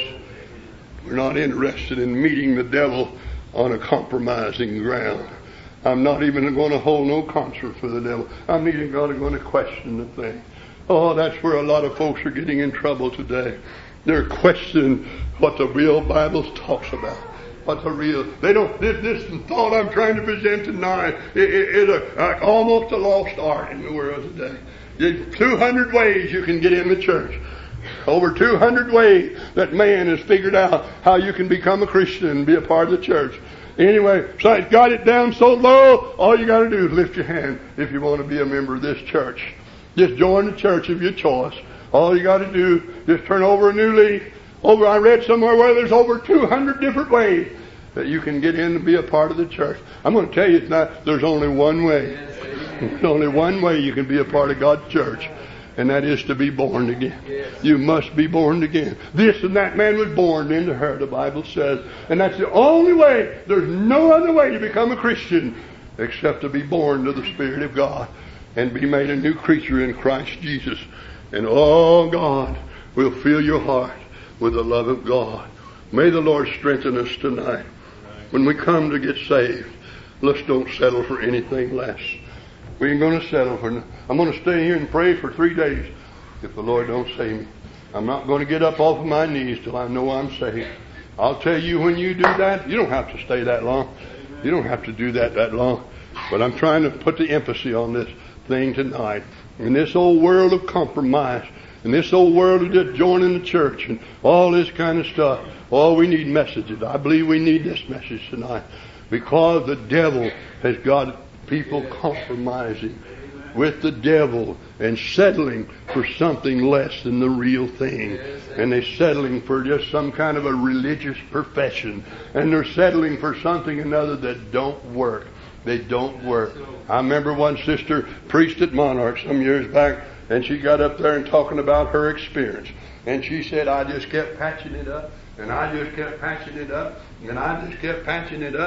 We're not interested in meeting the devil on a compromising ground. I'm not even going to hold no concert for the devil. I'm not even going to question the thing. Oh, that's where a lot of folks are getting in trouble today. They're questioning what the real Bible talks about. What the real, they don't, this thought I'm trying to present tonight is almost a lost art in the world today. There's 200 ways you can get in the church. Over 200 ways that man has figured out how you can become a Christian and be a part of the church. Anyway, so it's got it down so low, all you got to do is lift your hand if you want to be a member of this church. Just join the church of your choice. All you got to do is turn over a new leaf. I read somewhere where there's over 200 different ways that you can get in and be a part of the church. I'm going to tell you tonight, there's only one way. There's only one way you can be a part of God's church. And that is to be born again. You must be born again. This and that man was born into her, the Bible says. And that's the only way. There's no other way to become a Christian except to be born to the Spirit of God and be made a new creature in Christ Jesus. And oh, God will fill your heart with the love of God. May the Lord strengthen us tonight. When we come to get saved, let's don't settle for anything less. We ain't going to settle for nothing. I'm going to stay here and pray for 3 days if the Lord don't save me. I'm not going to get up off of my knees till I know I'm saved. I'll tell you, when you do that, you don't have to stay that long. You don't have to do that long. But I'm trying to put the emphasis on this thing tonight. In this old world of compromise, in this old world of just joining the church and all this kind of stuff, we need messages. I believe we need this message tonight. Because the devil has got people compromising with the devil and settling for something less than the real thing. And they're settling for just some kind of a religious profession. And they're settling for something another that don't work. They don't work. I remember one sister preached at Monarch some years back, and she got up there and talking about her experience. And she said, I just kept patching it up, and I just kept patching it up, and I just kept patching it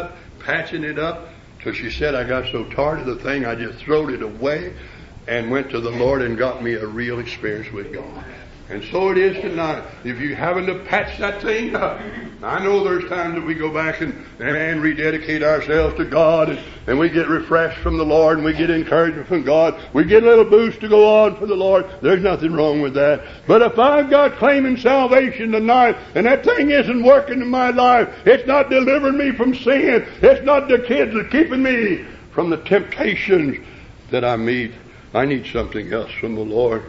up, so she said, I got so tired of the thing, I just throwed it away and went to the Lord and got me a real experience with God. And so it is tonight. If you haven't to patch that thing up, I know there's times that we go back and rededicate ourselves to God, and we get refreshed from the Lord, and we get encouragement from God. We get a little boost to go on for the Lord. There's nothing wrong with that. But if I've got claiming salvation tonight, and that thing isn't working in my life, it's not delivering me from sin, it's not the kids that are keeping me from the temptations that I meet, I need something else from the Lord.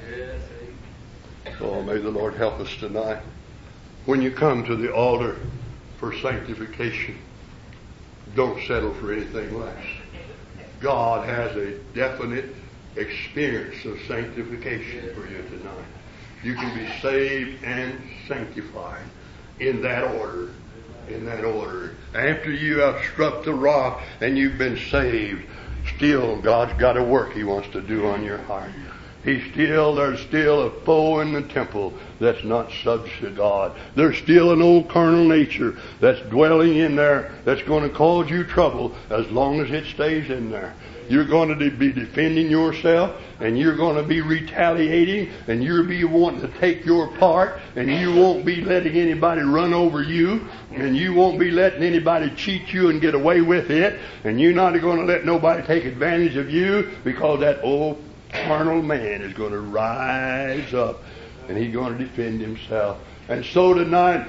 Oh, may the Lord help us tonight. When you come to the altar for sanctification, don't settle for anything less. God has a definite experience of sanctification for you tonight. You can be saved and sanctified in that order. In that order. After you have struck the rock and you've been saved, still God's got a work He wants to do on your heart. There's still a foe in the temple that's not subject to God. There's still an old carnal nature that's dwelling in there that's going to cause you trouble as long as it stays in there. You're going to be defending yourself, and you're going to be retaliating, and you'll be wanting to take your part, and you won't be letting anybody run over you, and you won't be letting anybody cheat you and get away with it, and you're not going to let nobody take advantage of you, because that old carnal man is going to rise up, and he's going to defend himself. And so tonight,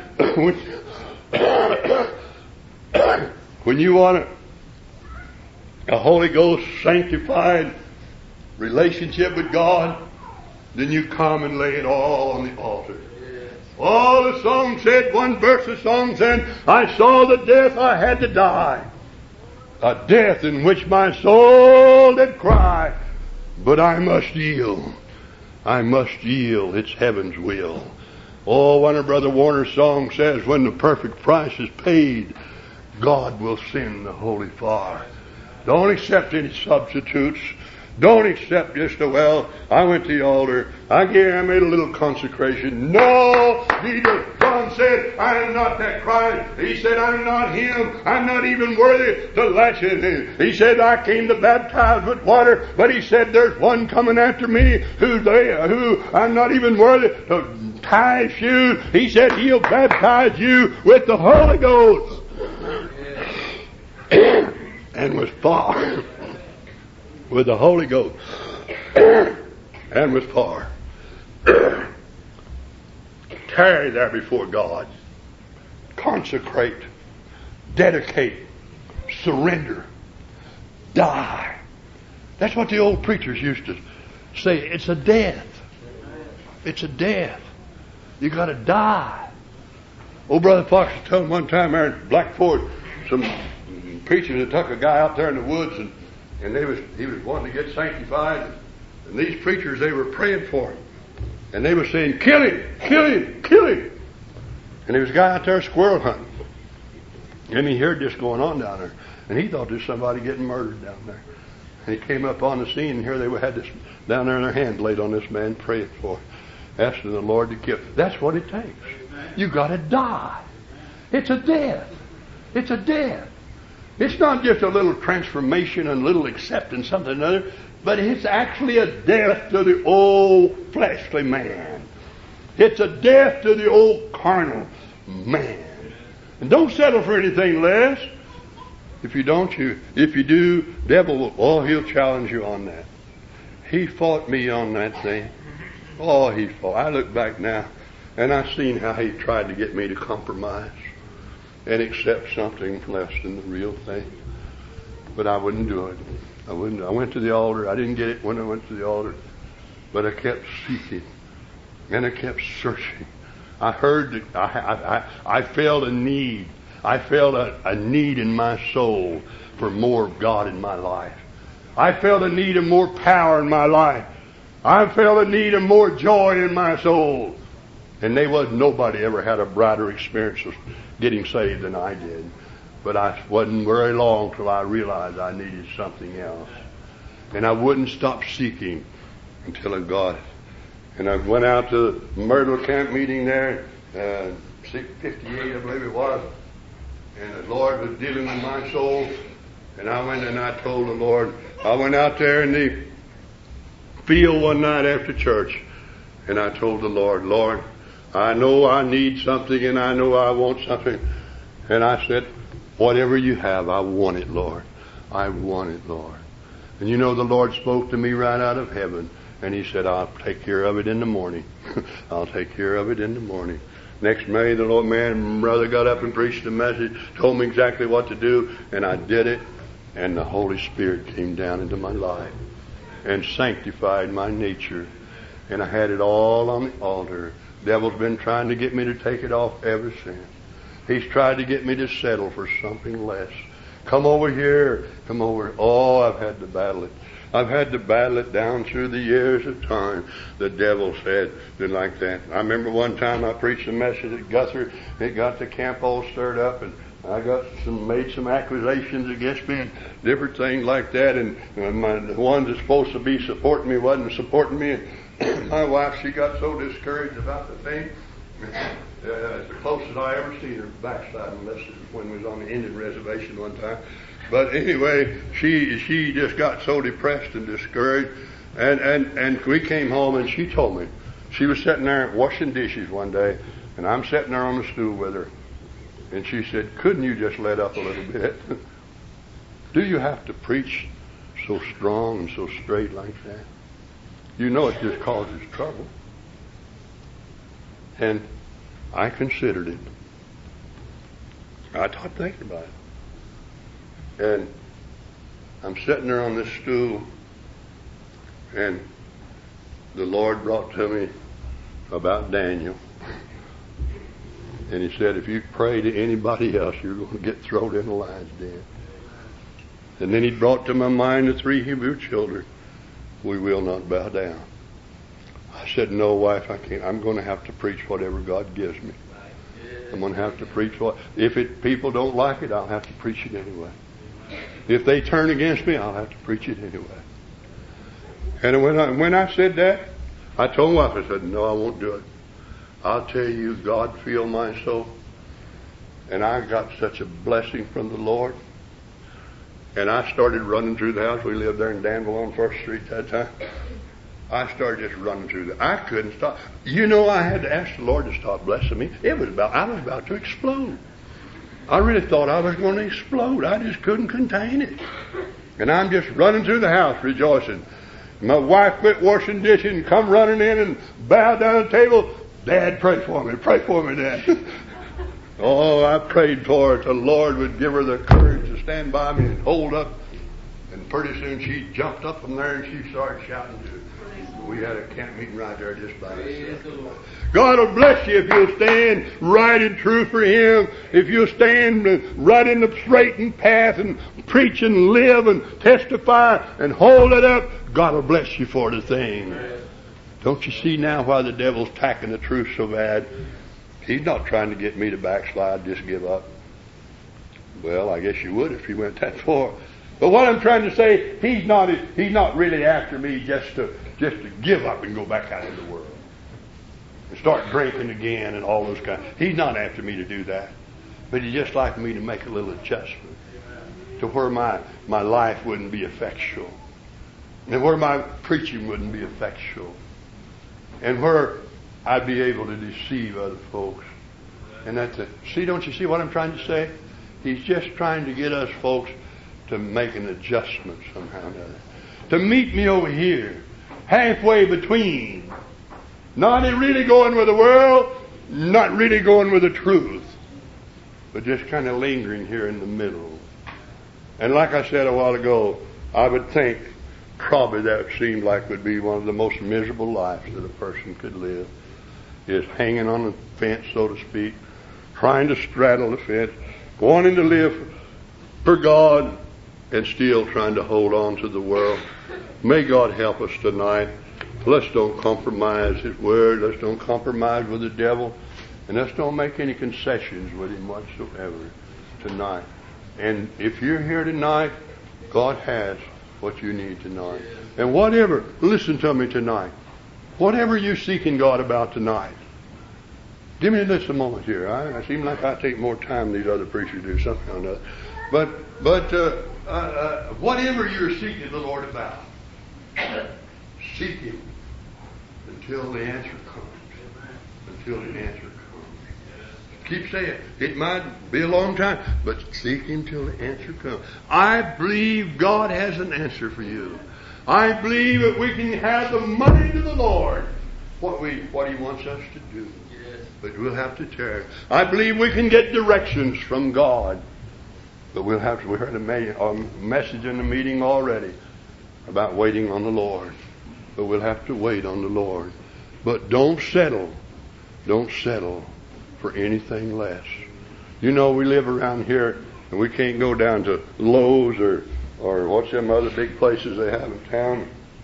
when you want a Holy Ghost sanctified relationship with God, then you come and lay it all on the altar. All the song said, one verse of song said, I saw the death I had to die, a death in which my soul did cry, but I must yield. I must yield. It's heaven's will. Oh, one of Brother Warner's songs says, when the perfect price is paid, God will send the holy fire. Don't accept any substitutes. Don't accept just I went to the altar. I made a little consecration. No, John said, I am not that Christ. He said, I'm not him. I'm not even worthy to lash him. He said, I came to baptize with water, but he said, there's one coming after me who I'm not even worthy to tie his shoes. He said, he'll baptize you with the Holy Ghost. And with fire. With the Holy Ghost. And with fire. Tarry there before God. Consecrate. Dedicate. Surrender. Die. That's what the old preachers used to say. It's a death. It's a death. You got to die. Old Brother Fox was telling one time there in Black Fort, some preachers had took a guy out there in the woods, and he was wanting to get sanctified, and these preachers, they were praying for him, and they were saying, kill him, kill him, kill him. And there was a guy out there squirrel hunting, and he heard this going on down there, and he thought there's somebody getting murdered down there. And he came up on the scene, and here they had this down there in their hand laid on this man, praying for him, asking the Lord to kill. That's what it takes. You got to die. It's a death. It's a death. It's not just a little transformation and a little acceptance, something or another, but it's actually a death to the old fleshly man. It's a death to the old carnal man. And don't settle for anything less. If you do, devil will, he'll challenge you on that. He fought me on that thing. Oh, he fought. I look back now, and I've seen how he tried to get me to compromise and accept something less than the real thing. But I wouldn't do it. I went to the altar. I didn't get it when I went to the altar. But I kept seeking. And I kept searching. I heard that I felt a need. I felt a need in my soul for more of God in my life. I felt a need of more power in my life. I felt a need of more joy in my soul. And nobody ever had a brighter experience of getting saved than I did. But I wasn't very long till I realized I needed something else. And I wouldn't stop seeking until I got it. And I went out to the Myrtle Camp meeting there, 658 I believe it was. And the Lord was dealing with my soul. And I went and I told the Lord, I went out there in the field one night after church, and I told the Lord, Lord, I know I need something and I know I want something. And I said, whatever you have, I want it, Lord. I want it, Lord. And you know, the Lord spoke to me right out of heaven, and He said, I'll take care of it in the morning. I'll take care of it in the morning. Next May, the Lord man, brother got up and preached a message, told me exactly what to do, and I did it, and the Holy Spirit came down into my life and sanctified my nature, and I had it all on the altar. The devil's been trying to get me to take it off ever since. He's tried to get me to settle for something less. Come over here. Come over. Oh, I've had to battle it. I've had to battle it down through the years of time. The devil said, didn't like that. I remember one time I preached a message at Guthrie. It got the camp all stirred up, and I made some accusations against me and different things like that. And the ones that's supposed to be supporting me wasn't supporting me. And my wife, she got so discouraged about the thing. It's the closest I ever seen her backslide, unless it was when we was on the Indian reservation one time. But anyway, she just got so depressed and discouraged. And we came home and she told me, she was sitting there washing dishes one day, and I'm sitting there on the stool with her. And she said, couldn't you just let up a little bit? Do you have to preach so strong and so straight like that? You know it just causes trouble. And I considered it. I started thinking about it. And I'm sitting there on this stool, and the Lord brought to me about Daniel. And he said, if you pray to anybody else, you're going to get thrown in the lion's den. And then he brought to my mind the 3 Hebrew children. We will not bow down. I said, no, wife, I can't. I'm going to have to preach whatever God gives me. I'm going to have to preach what. If people don't like it, I'll have to preach it anyway. If they turn against me, I'll have to preach it anyway. And when I said that, I told my wife, I said, no, I won't do it. I'll tell you, God filled my soul. And I got such a blessing from the Lord. And I started running through the house. We lived there in Danville on 1st Street that time. I started just running through there. I couldn't stop. You know, I had to ask the Lord to stop blessing me. I was about to explode. I really thought I was going to explode. I just couldn't contain it. And I'm just running through the house rejoicing. My wife quit washing dishes and come running in and bow down the table. Dad, pray for me. Pray for me, Dad. Oh, I prayed for her. The Lord would give her the courage to stand by me and hold up. And pretty soon she jumped up from there and she started shouting too. We had a camp meeting right there just by us. God will bless you if you'll stand right and true for Him. If you'll stand right in the straight path and preach and live and testify and hold it up, God will bless you for the thing. Don't you see now why the devil's attacking the truth so bad? He's not trying to get me to backslide, just give up. Well, I guess you would if you went that far. But what I'm trying to say, he's not really after me just to give up and go back out into the world and start drinking again and all those kinds. He's not after me to do that. But he'd just like me to make a little adjustment to where my life wouldn't be effectual, and where my preaching wouldn't be effectual, and where I'd be able to deceive other folks. And that's it. See, don't you see what I'm trying to say? He's just trying to get us folks to make an adjustment somehow or another. To meet me over here, halfway between. Not really going with the world, not really going with the truth, but just kind of lingering here in the middle. And like I said a while ago, I would think probably that seemed like would be one of the most miserable lives that a person could live, is hanging on the fence, so to speak, trying to straddle the fence, wanting to live for God and still trying to hold on to the world. May God help us tonight. Let's don't compromise His Word. Let's don't compromise with the devil. And let's don't make any concessions with him whatsoever tonight. And if you're here tonight, God has what you need tonight. And whatever, listen to me tonight, whatever you're seeking God about tonight, give me just a moment here. I seem like I take more time than these other preachers do, something or another. But whatever you're seeking the Lord about, seek Him until the answer comes. Until the answer comes. Keep saying it might be a long time, but seek Him till the answer comes. I believe God has an answer for you. I believe that we can have the money to the Lord, what He wants us to do. But we'll have to tarry. I believe we can get directions from God. But we heard a message in the meeting already about waiting on the Lord. But we'll have to wait on the Lord. But don't settle. Don't settle for anything less. You know, we live around here and we can't go down to Lowe's or what's them other big places they have in town.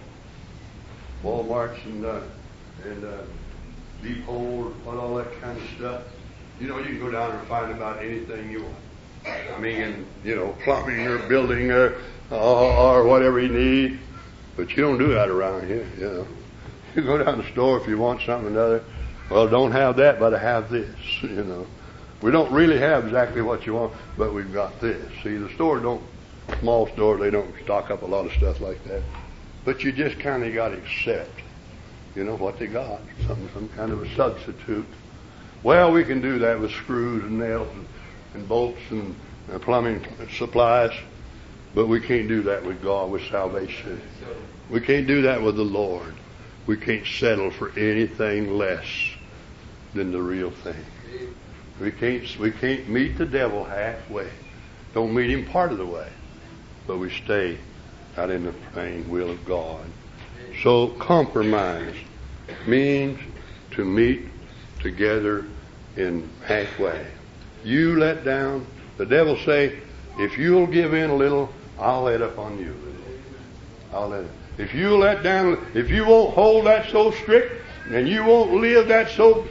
Walmarts and Depot, all that kind of stuff. You know, you can go down and find about anything you want. I mean, plumbing or building or whatever you need. But you don't do that around here, You go down the store if you want something or another. Well, don't have that, but I have this, We don't really have exactly what you want, but we've got this. See, the store don't small stores, they don't stock up a lot of stuff like that. But you just kind of got to accept, what they got, some kind of a substitute. Well, we can do that with screws and nails and bolts and plumbing supplies, but we can't do that with God, with salvation. We can't do that with the Lord. We can't settle for anything less than the real thing. We can't meet the devil halfway. Don't meet him part of the way, but we stay out in the plain will of God. So compromise means to meet together in halfway. You let down. The devil say, if you'll give in a little, I'll let up on you. I'll let it. If you let down, if you won't hold that so strict, and you won't live that so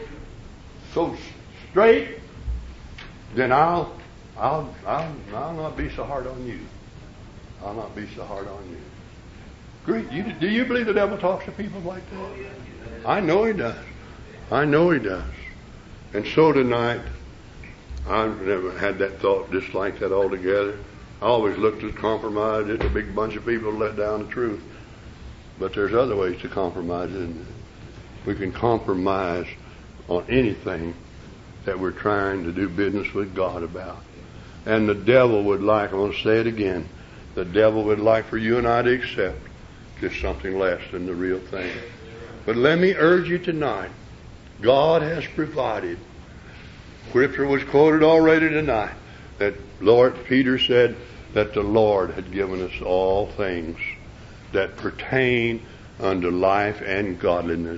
straight, then I'll not be so hard on you. I'll not be so hard on you. Great. Do you believe the devil talks to people like that? I know he does. I know he does. And so tonight, I've never had that thought just like that altogether. I always looked at compromise as a big bunch of people let down the truth. But there's other ways to compromise, isn't there? We can compromise on anything that we're trying to do business with God about. And the devil would like, I want to say it again, the devil would like for you and I to accept just something less than the real thing. But let me urge you tonight, God has provided. Scripture was quoted already tonight that Peter said that the Lord had given us all things that pertain unto life and godliness.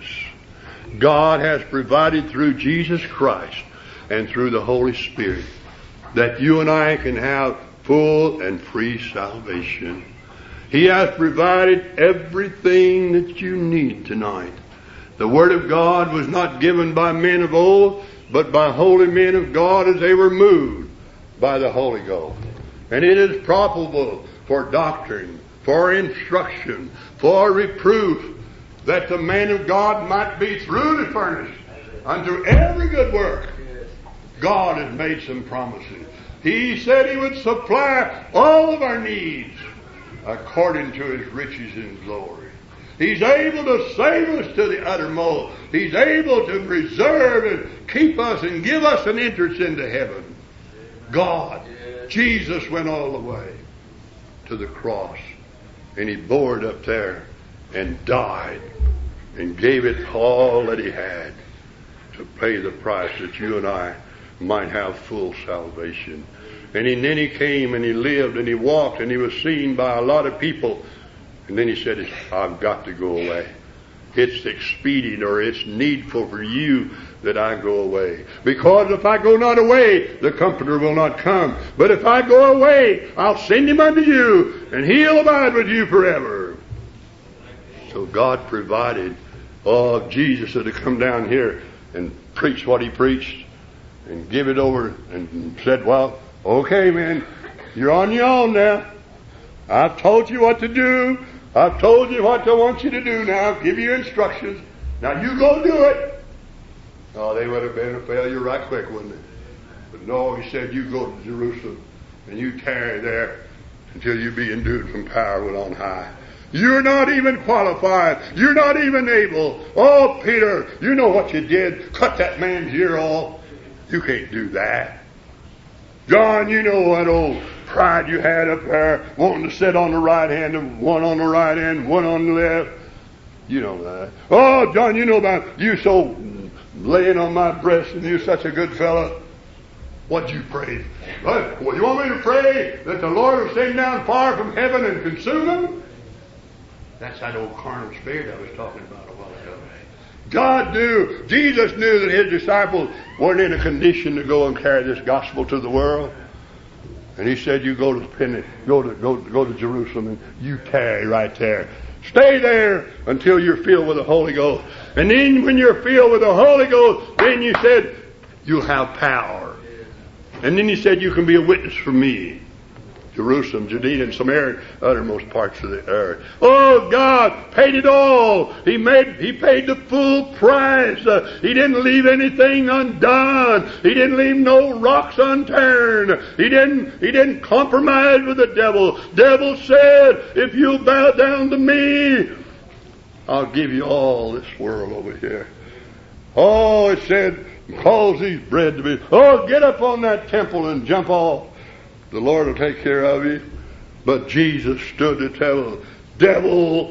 God has provided through Jesus Christ and through the Holy Spirit that you and I can have full and free salvation. He has provided everything that you need tonight. The Word of God was not given by men of old, but by holy men of God as they were moved by the Holy Ghost. And it is profitable for doctrine, for instruction, for reproof, that the man of God might be through the furnace unto every good work. God has made some promises. He said He would supply all of our needs according to His riches in glory. He's able to save us to the uttermost. He's able to preserve and keep us and give us an entrance into heaven. God, Jesus went all the way to the cross, and He bore it up there and died and gave it all that He had to pay the price that you and I might have full salvation. And then He came and He lived and He walked and He was seen by a lot of people. And then He said, I've got to go away. It's expedient, or it's needful for you that I go away. Because if I go not away, the Comforter will not come. But if I go away, I'll send Him unto you, and He'll abide with you forever. So God provided, Jesus had to come down here and preach what He preached, and give it over, and said, well, okay, man, you're on your own now. I've told you what to do. I've told you what I want you to do now. Give you instructions. Now you go do it. Oh, they would have been a failure right quick, wouldn't it? But no, He said, you go to Jerusalem and you tarry there until you be endued from power with on high. You're not even qualified. You're not even able. Oh, Peter, you know what you did. Cut that man's ear off. You can't do that. John, you know what old pride you had up there, wanting to sit on the right hand and one on the right hand, one on the left. You know that. Oh, John, you know about you so laying on my breast and you're such a good fellow. What'd you pray? Well, you want me to pray that the Lord will send down fire from heaven and consume them? That's that old carnal spirit I was talking about a while ago. God knew, Jesus knew that His disciples weren't in a condition to go and carry this gospel to the world. And He said, you go to Jerusalem and you tarry right there. Stay there until you're filled with the Holy Ghost. And then when you're filled with the Holy Ghost, then you said, you'll have power. And then He said, you can be a witness for me. Jerusalem, Judea, and Samaria, uttermost parts of the earth. Oh, God paid it all. He paid the full price. He didn't leave anything undone. He didn't leave no rocks unturned. He didn't compromise with the devil. Devil said, if you'll bow down to me, I'll give you all this world over here. Oh, it said, cause these bread to be. Oh, get up on that temple and jump off. The Lord will take care of you. But Jesus stood to tell, devil,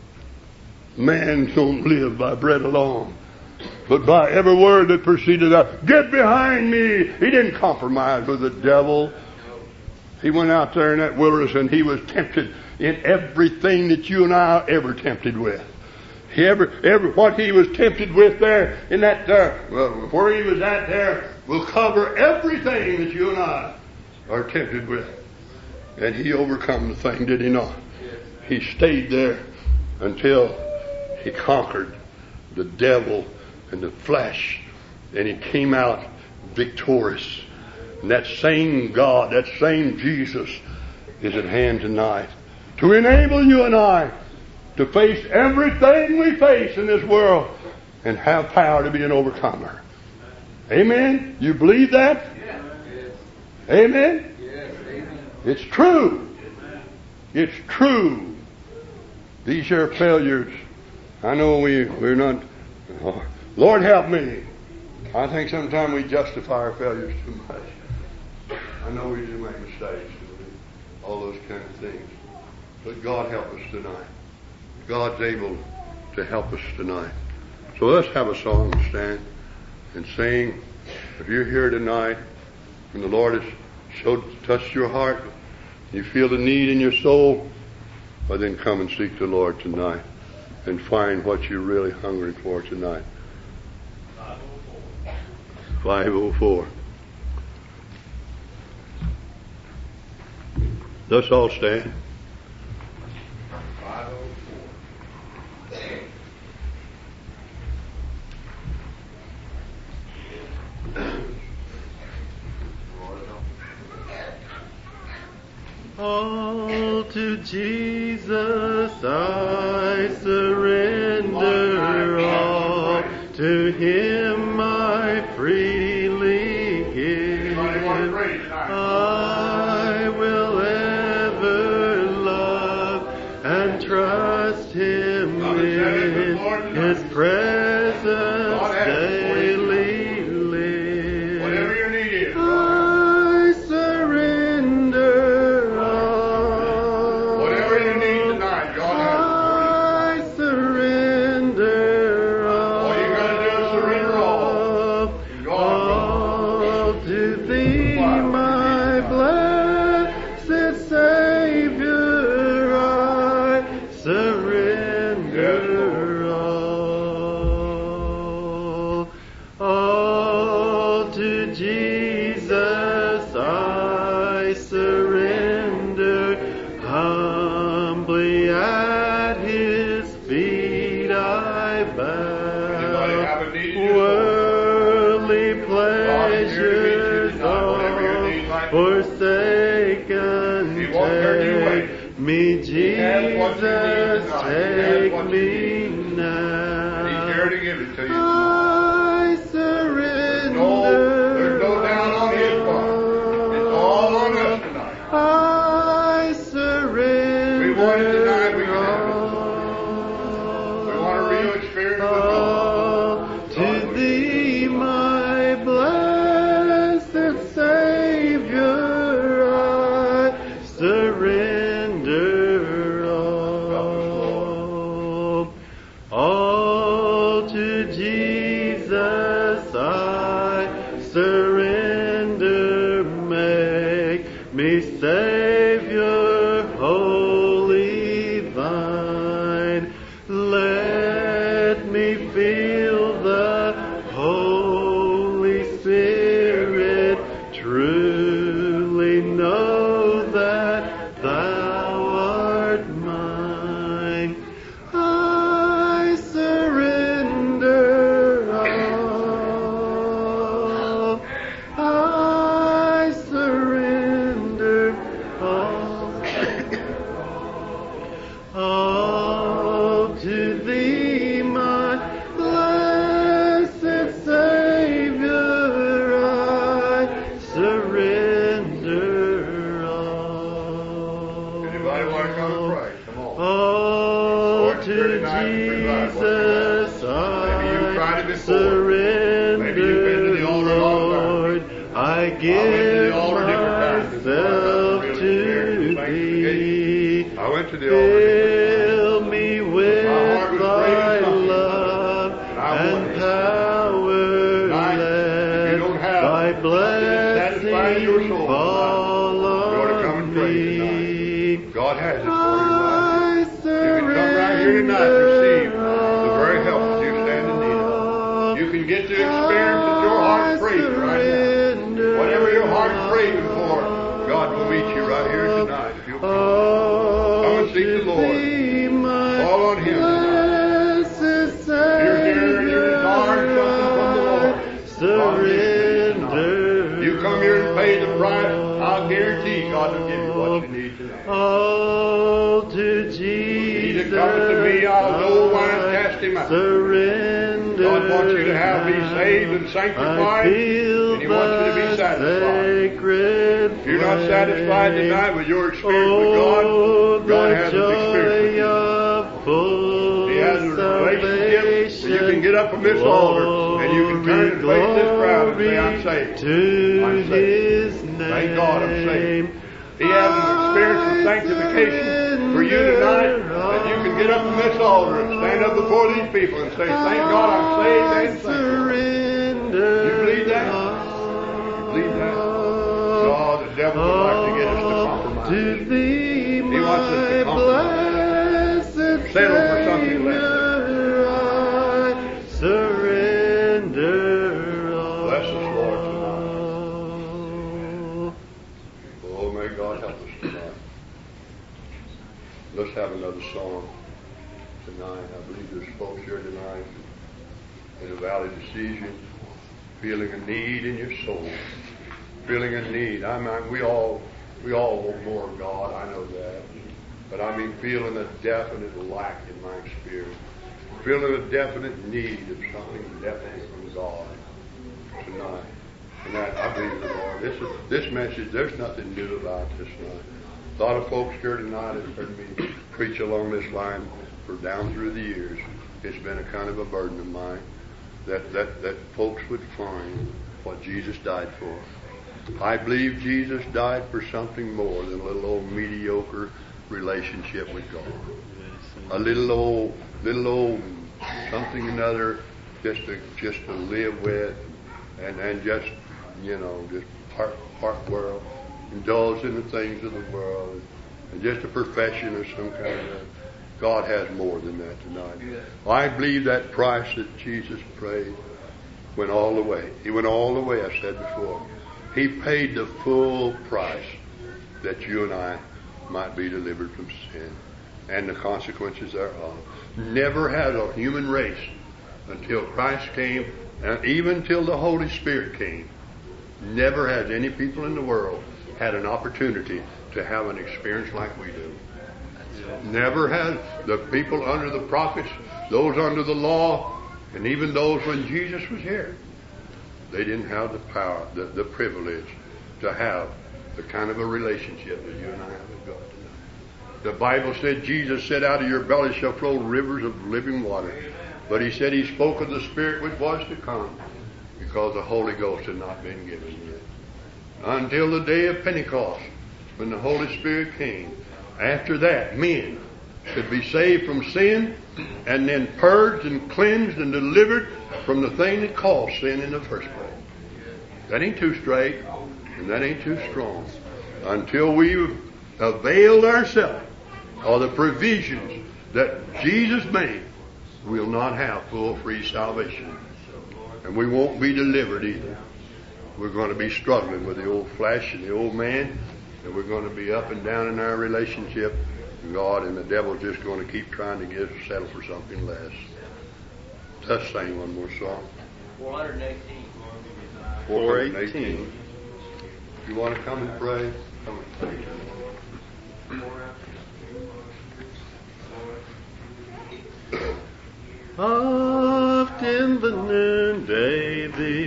man don't live by bread alone, but by every word that proceeded out. Get behind me. He didn't compromise with the devil. He went out there in that wilderness and he was tempted in everything that you and I are ever tempted with. What he was tempted with there in that where he was at there will cover everything that you and I are tempted with. And he overcome the thing, did he not? He stayed there until he conquered the devil and the flesh, and he came out victorious. And that same God, that same Jesus is at hand tonight to enable you and I to face everything we face in this world and have power to be an overcomer. Amen? You believe that? Yes. Amen? Yes. Amen. It's true. It's true. These are failures. I know we're not. Oh, Lord help me. I think sometimes we justify our failures too much. I know we do make mistakes. All those kind of things. But God help us tonight. God's able to help us tonight. So let's have a song to stand and sing. If you're here tonight and the Lord has so touched your heart, you feel the need in your soul, well then come and seek the Lord tonight and find what you're really hungry for tonight. 504. Let's all stand. All to Jesus I surrender, all to Him I freely give. I will ever love and trust Him in His presence daily live. Whatever your need is, I surrender all. whatever you need tonight, God has I surrender all. All you gotta do is surrender all. All to Thee, my blessed Savior, I surrender all. All to Jesus I surrender, humbly at His feet I Anybody bow. have a need in your soul? Worldly pleasures Whatever your need all might be. forsaken, He won't turn you away. take me, He has what you need Jesus, tonight. He has take what you me He's now. here to give it to you. I surrender. There's no doubt on His part. It's all on us tonight. I surrender. We want it tonight, we can have it. all. We want a real experience with God. All to Thee, my blessed Savior, I surrender all. All to Jesus I surrender. Make me Savior, wholly Thine. Let me feel the Holy Spirit, truly know that Thou art mine. I surrender all. I surrender all. tonight and realize what Jesus you're like. Maybe you've tried it I before. Maybe you've been to the surrender, altar all the time. Lord. I I went to give the altar different times before I got myself the real to experience of Thee. sanctification. I went to the altar different Fill me with My heart was Thy craving something. love And I and wanted it. power. Tonight, if you don't have Thy something that's satisfying your blessing soul fall tonight, you ought to come on and pray me. tonight. God has it for you right I here. You can come right here tonight and receive the very help that you stand in need of. You can get to experience that your heart's craving right now. Whatever your heart's craving for, God will meet you right here tonight if you'll come. Come and seek the Lord. Call on Him tonight. You're here and you're desiring something from the Lord. Surrender. You come here and pay the price, I'll guarantee God will give you what you need tonight. All to Jesus. He that cometh to me, I'll no wise cast him out. Surrender. God wants you to have be saved and sanctified, and He wants you to be satisfied. If you're not satisfied tonight with your experience with God, God has His experience with you. He has a relationship that you can get up from this altar and you can turn and face this crowd and say, I'm saved. I'm saved. Thank God I'm saved. He has an experience of sanctification for you tonight that you can get up from this altar and stand up before these people and say, thank God I'm saved and sanctified. You believe that? You believe that? God, the devil would like to get us to compromise. He wants us to compromise. Settle for something less. Bless us, Lord, tonight. Oh, may God help us tonight. Let's have another song tonight. I believe there's folks here tonight in the valley of decision, feeling a need in your soul, feeling a need. I mean, we all want more of God. I know that. But I mean, feeling a definite lack in my experience. Feeling a definite need of something definite from God tonight. And that, I believe the Lord. This message, there's nothing new about this night. A lot of folks here tonight have heard me preach along this line for down through the years. It's been a kind of a burden of mine that folks would find what Jesus died for. I believe Jesus died for something more than a little old mediocre relationship with God. A little old something another just to live with and just part world, indulge in the things of the world, and just a profession of some kind of. God has more than that tonight. I believe that price that Jesus paid went all the way. He went all the way, I said before. He paid the full price that you and I might be delivered from sin and the consequences thereof. Never has a human race until Christ came, and even till the Holy Spirit came, never has any people in the world had an opportunity to have an experience like we do. Never has the people under the prophets, those under the law, and even those when Jesus was here. They didn't have the power, the privilege to have the kind of a relationship that you and I have with God tonight. The Bible said, Jesus said, out of your belly shall flow rivers of living water. But He said He spoke of the Spirit which was to come, because the Holy Ghost had not been given yet. Until the day of Pentecost, when the Holy Spirit came. After that, men should be saved from sin and then purged and cleansed and delivered from the thing that caused sin in the first place. That ain't too straight and that ain't too strong. Until we've availed ourselves of the provisions that Jesus made, we'll not have full free salvation. And we won't be delivered either. We're going to be struggling with the old flesh and the old man, and we're going to be up and down in our relationship with God, and the devil's just going to keep trying to get us to settle for something less. Let's sing one more song. 418. 418. If you want to come and pray, come and pray. Oft in the noonday, the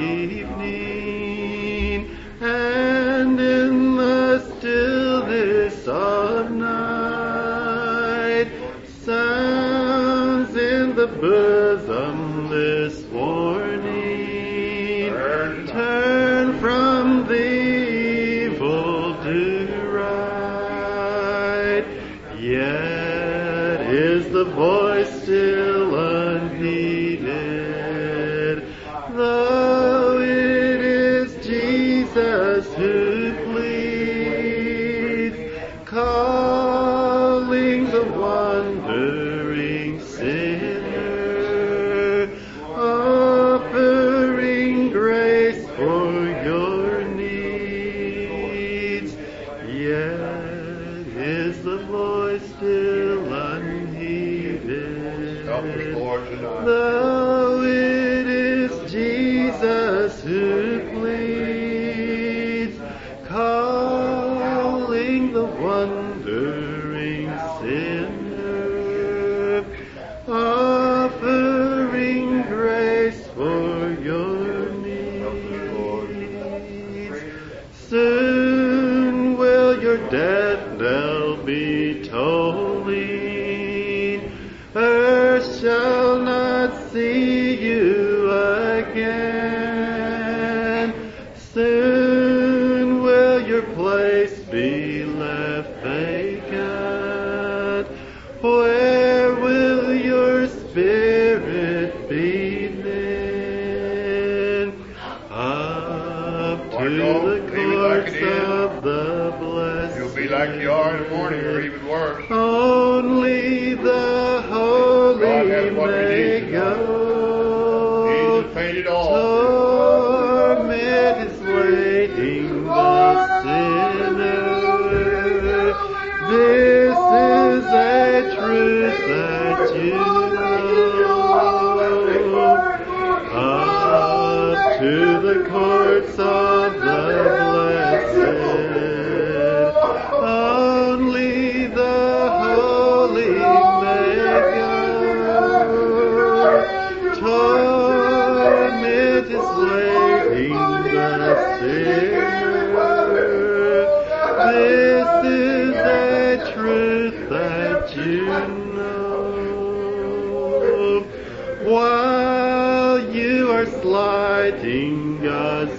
evening, and in the stillness of night, sound the bosom this morning. Turn from the evil, do right. Yet is the voice still unheeded, though it is Jesus who pleads, calling the wandering sinner, offering grace for your needs. Yet is the voice still unheeded, though it is Jesus who pleads, calling the wandering sinner, offering grace for your needs. Soon will your death knell be tolling, earth shall not see you again. Soon will your place be left vacant. Where will your spirit be then? Up to the courts of the blessed. You'll be like you are in the morning, or even worse. Only the holy God has what we may need. go. Jesus paid it all. Torment is waiting the sinner. This is a truth that you know. Up to the courts of the blessed, only the holy may go. Torment is waiting the sinner. This is a truth that you know. While you are slighting God's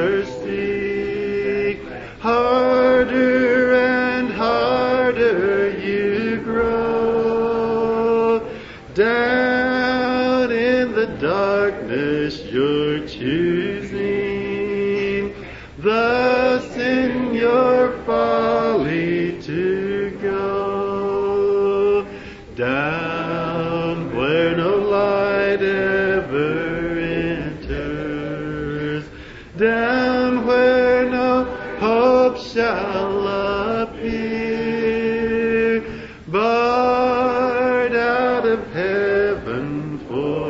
mercy, harder and harder you grow. Down in the darkness you're choosing, thus in your folly to go. Down where no light ever enters, down where no hope shall appear, barred out of heaven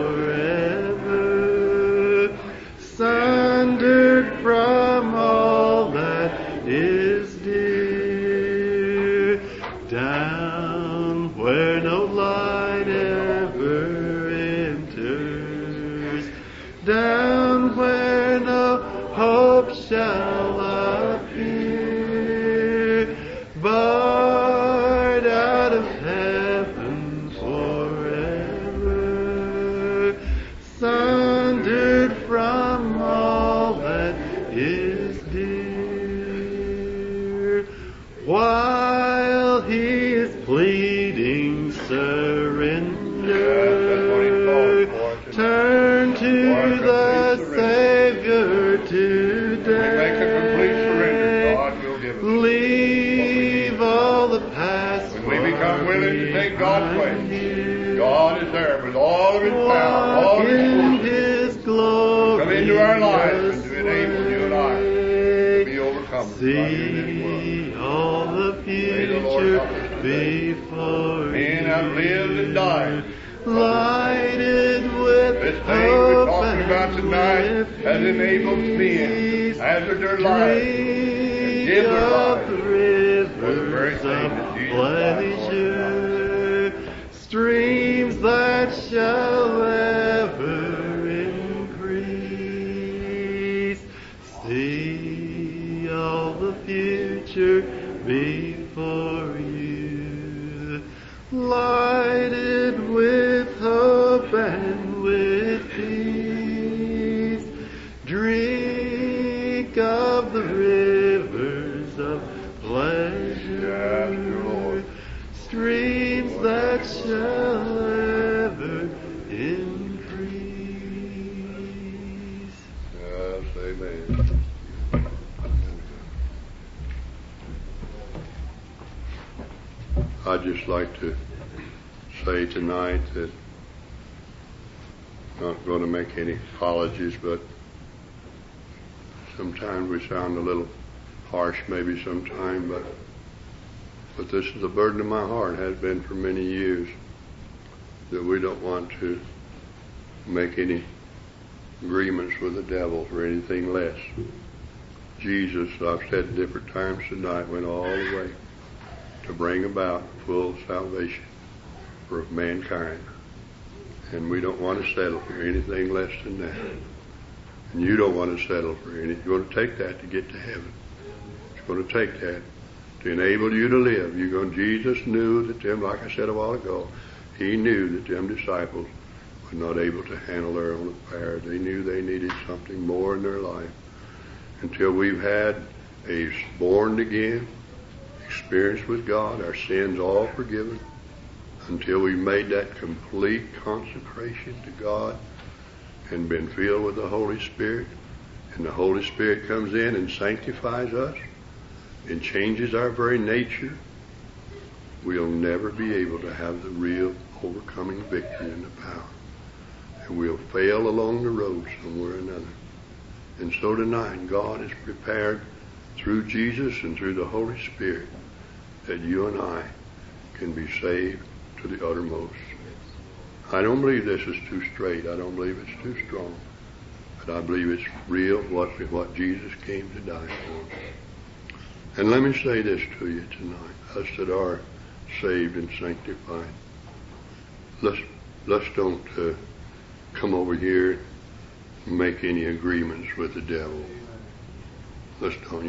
forever, sundered from all that is dear. Down where no light ever enters, down where no hope shall appear, barred out of heaven forever, sundered from all that is dear. While he is pleading surrender, turn to the Savior today. Make a complete surrender. God will give us. Leave all the past. When we become willing to take God's way, God is there with all of His power, all of His in force. His glory. Come into our lives and to enable you and I to be overcome by His word. See all the future before Men have lived and died. lighted with This thing we're hope talking about tonight and has enabled men, hazard their lives, and give their of lives for the very rivers thing of that Jesus died for. pleasure, streams that shall ever increase. See all the future before you, lighted with hope and with peace. Drink of the rivers of pleasure, streams that shall ever increase. Yes, amen. I'd just like to say tonight that I'm not going to make any apologies, but sometimes we sound a little harsh, maybe sometime, but this is a burden of my heart, has been for many years, that we don't want to make any agreements with the devil for anything less. Jesus, I've said different times tonight, went all the way to bring about full salvation for mankind. And we don't want to settle for anything less than that. And you don't want to settle for anything. You're going to take that to get to heaven. You're going to take that to enable you to live. Jesus knew that them, like I said a while ago, he knew that them disciples were not able to handle their own affairs. They knew they needed something more in their life. Until we've had a born again experience with God, our sins all forgiven, until we've made that complete consecration to God and been filled with the Holy Spirit, and the Holy Spirit comes in and sanctifies us and changes our very nature, we'll never be able to have the real overcoming victory and the power. And we'll fail along the road somewhere or another. And so tonight, God has prepared through Jesus and through the Holy Spirit that you and I can be saved to the uttermost. I don't believe this is too straight. I don't believe it's too strong. But I believe it's real, what Jesus came to die for. And let me say this to you tonight, us that are saved and sanctified. Let's don't come over here and make any agreements with the devil. Let's don't,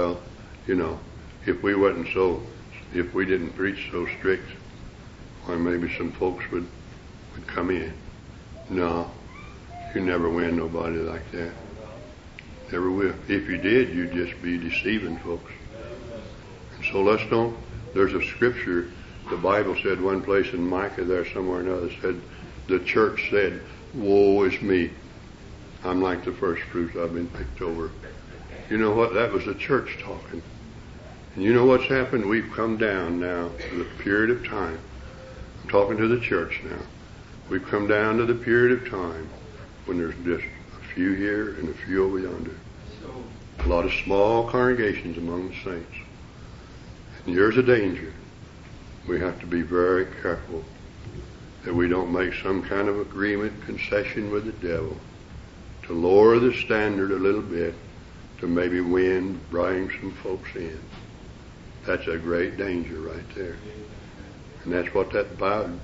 if we didn't preach so strict, why maybe some folks would come in. No, you never win nobody like that. Never will. If you did, you'd just be deceiving folks. And so there's a scripture, the Bible said one place in Micah there somewhere or another, said, the church said, woe is me. I'm like the first fruits, I've been picked over. You know what? That was the church talking. And you know what's happened? We've come down now to the period of time. I'm talking to the church now. We've come down to the period of time when there's just a few here and a few over yonder. A lot of small congregations among the saints. And here's a danger. We have to be very careful that we don't make some kind of agreement, concession with the devil to lower the standard a little bit to maybe bring some folks in. That's a great danger right there. And that's what that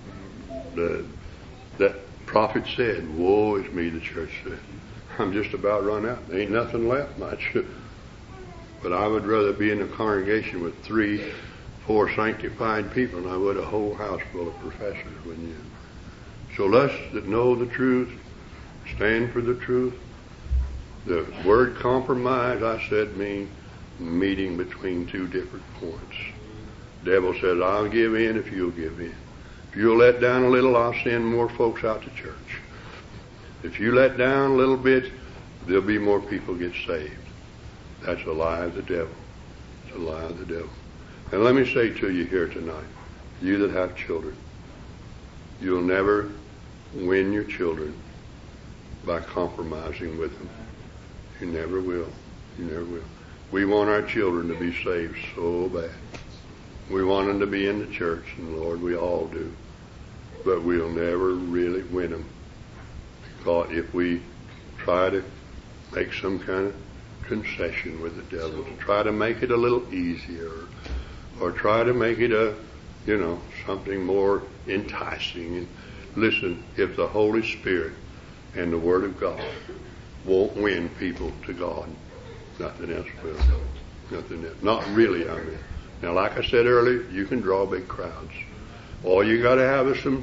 prophet said. Woe is me, the church said. I'm just about run out. There ain't nothing left much. But I would rather be in a congregation with 3, 4 sanctified people than I would a whole house full of professors, wouldn't you? So let's that know the truth, stand for the truth. The word compromise, I said, means meeting between two different points. The devil says, I'll give in if you'll give in. If you'll let down a little, I'll send more folks out to church. If you let down a little bit, there'll be more people get saved. That's a lie of the devil. It's a lie of the devil. And let me say to you here tonight, you that have children, you'll never win your children by compromising with them. You never will. You never will. We want our children to be saved so bad. We want them to be in the church, and Lord, we all do. But we'll never really win them. Because if we try to make some kind of concession with the devil, to try to make it a little easier, or try to make it something more enticing. And listen, if the Holy Spirit and the Word of God won't win people to God, nothing else will. Nothing else. Not really, I mean. Now, like I said earlier, you can draw big crowds. All you got to have is some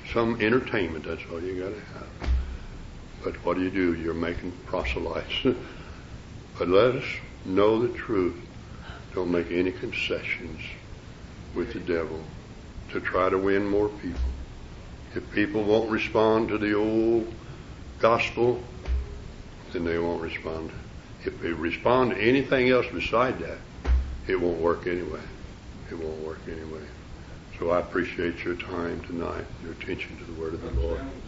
some entertainment. That's all you got to have. But what do? You're making proselytes. But let us know the truth. Don't make any concessions with the devil to try to win more people. If people won't respond to the old gospel, then they won't respond. If they respond to anything else beside that, it won't work anyway. It won't work anyway. So I appreciate your time tonight, your attention to the word of the Lord.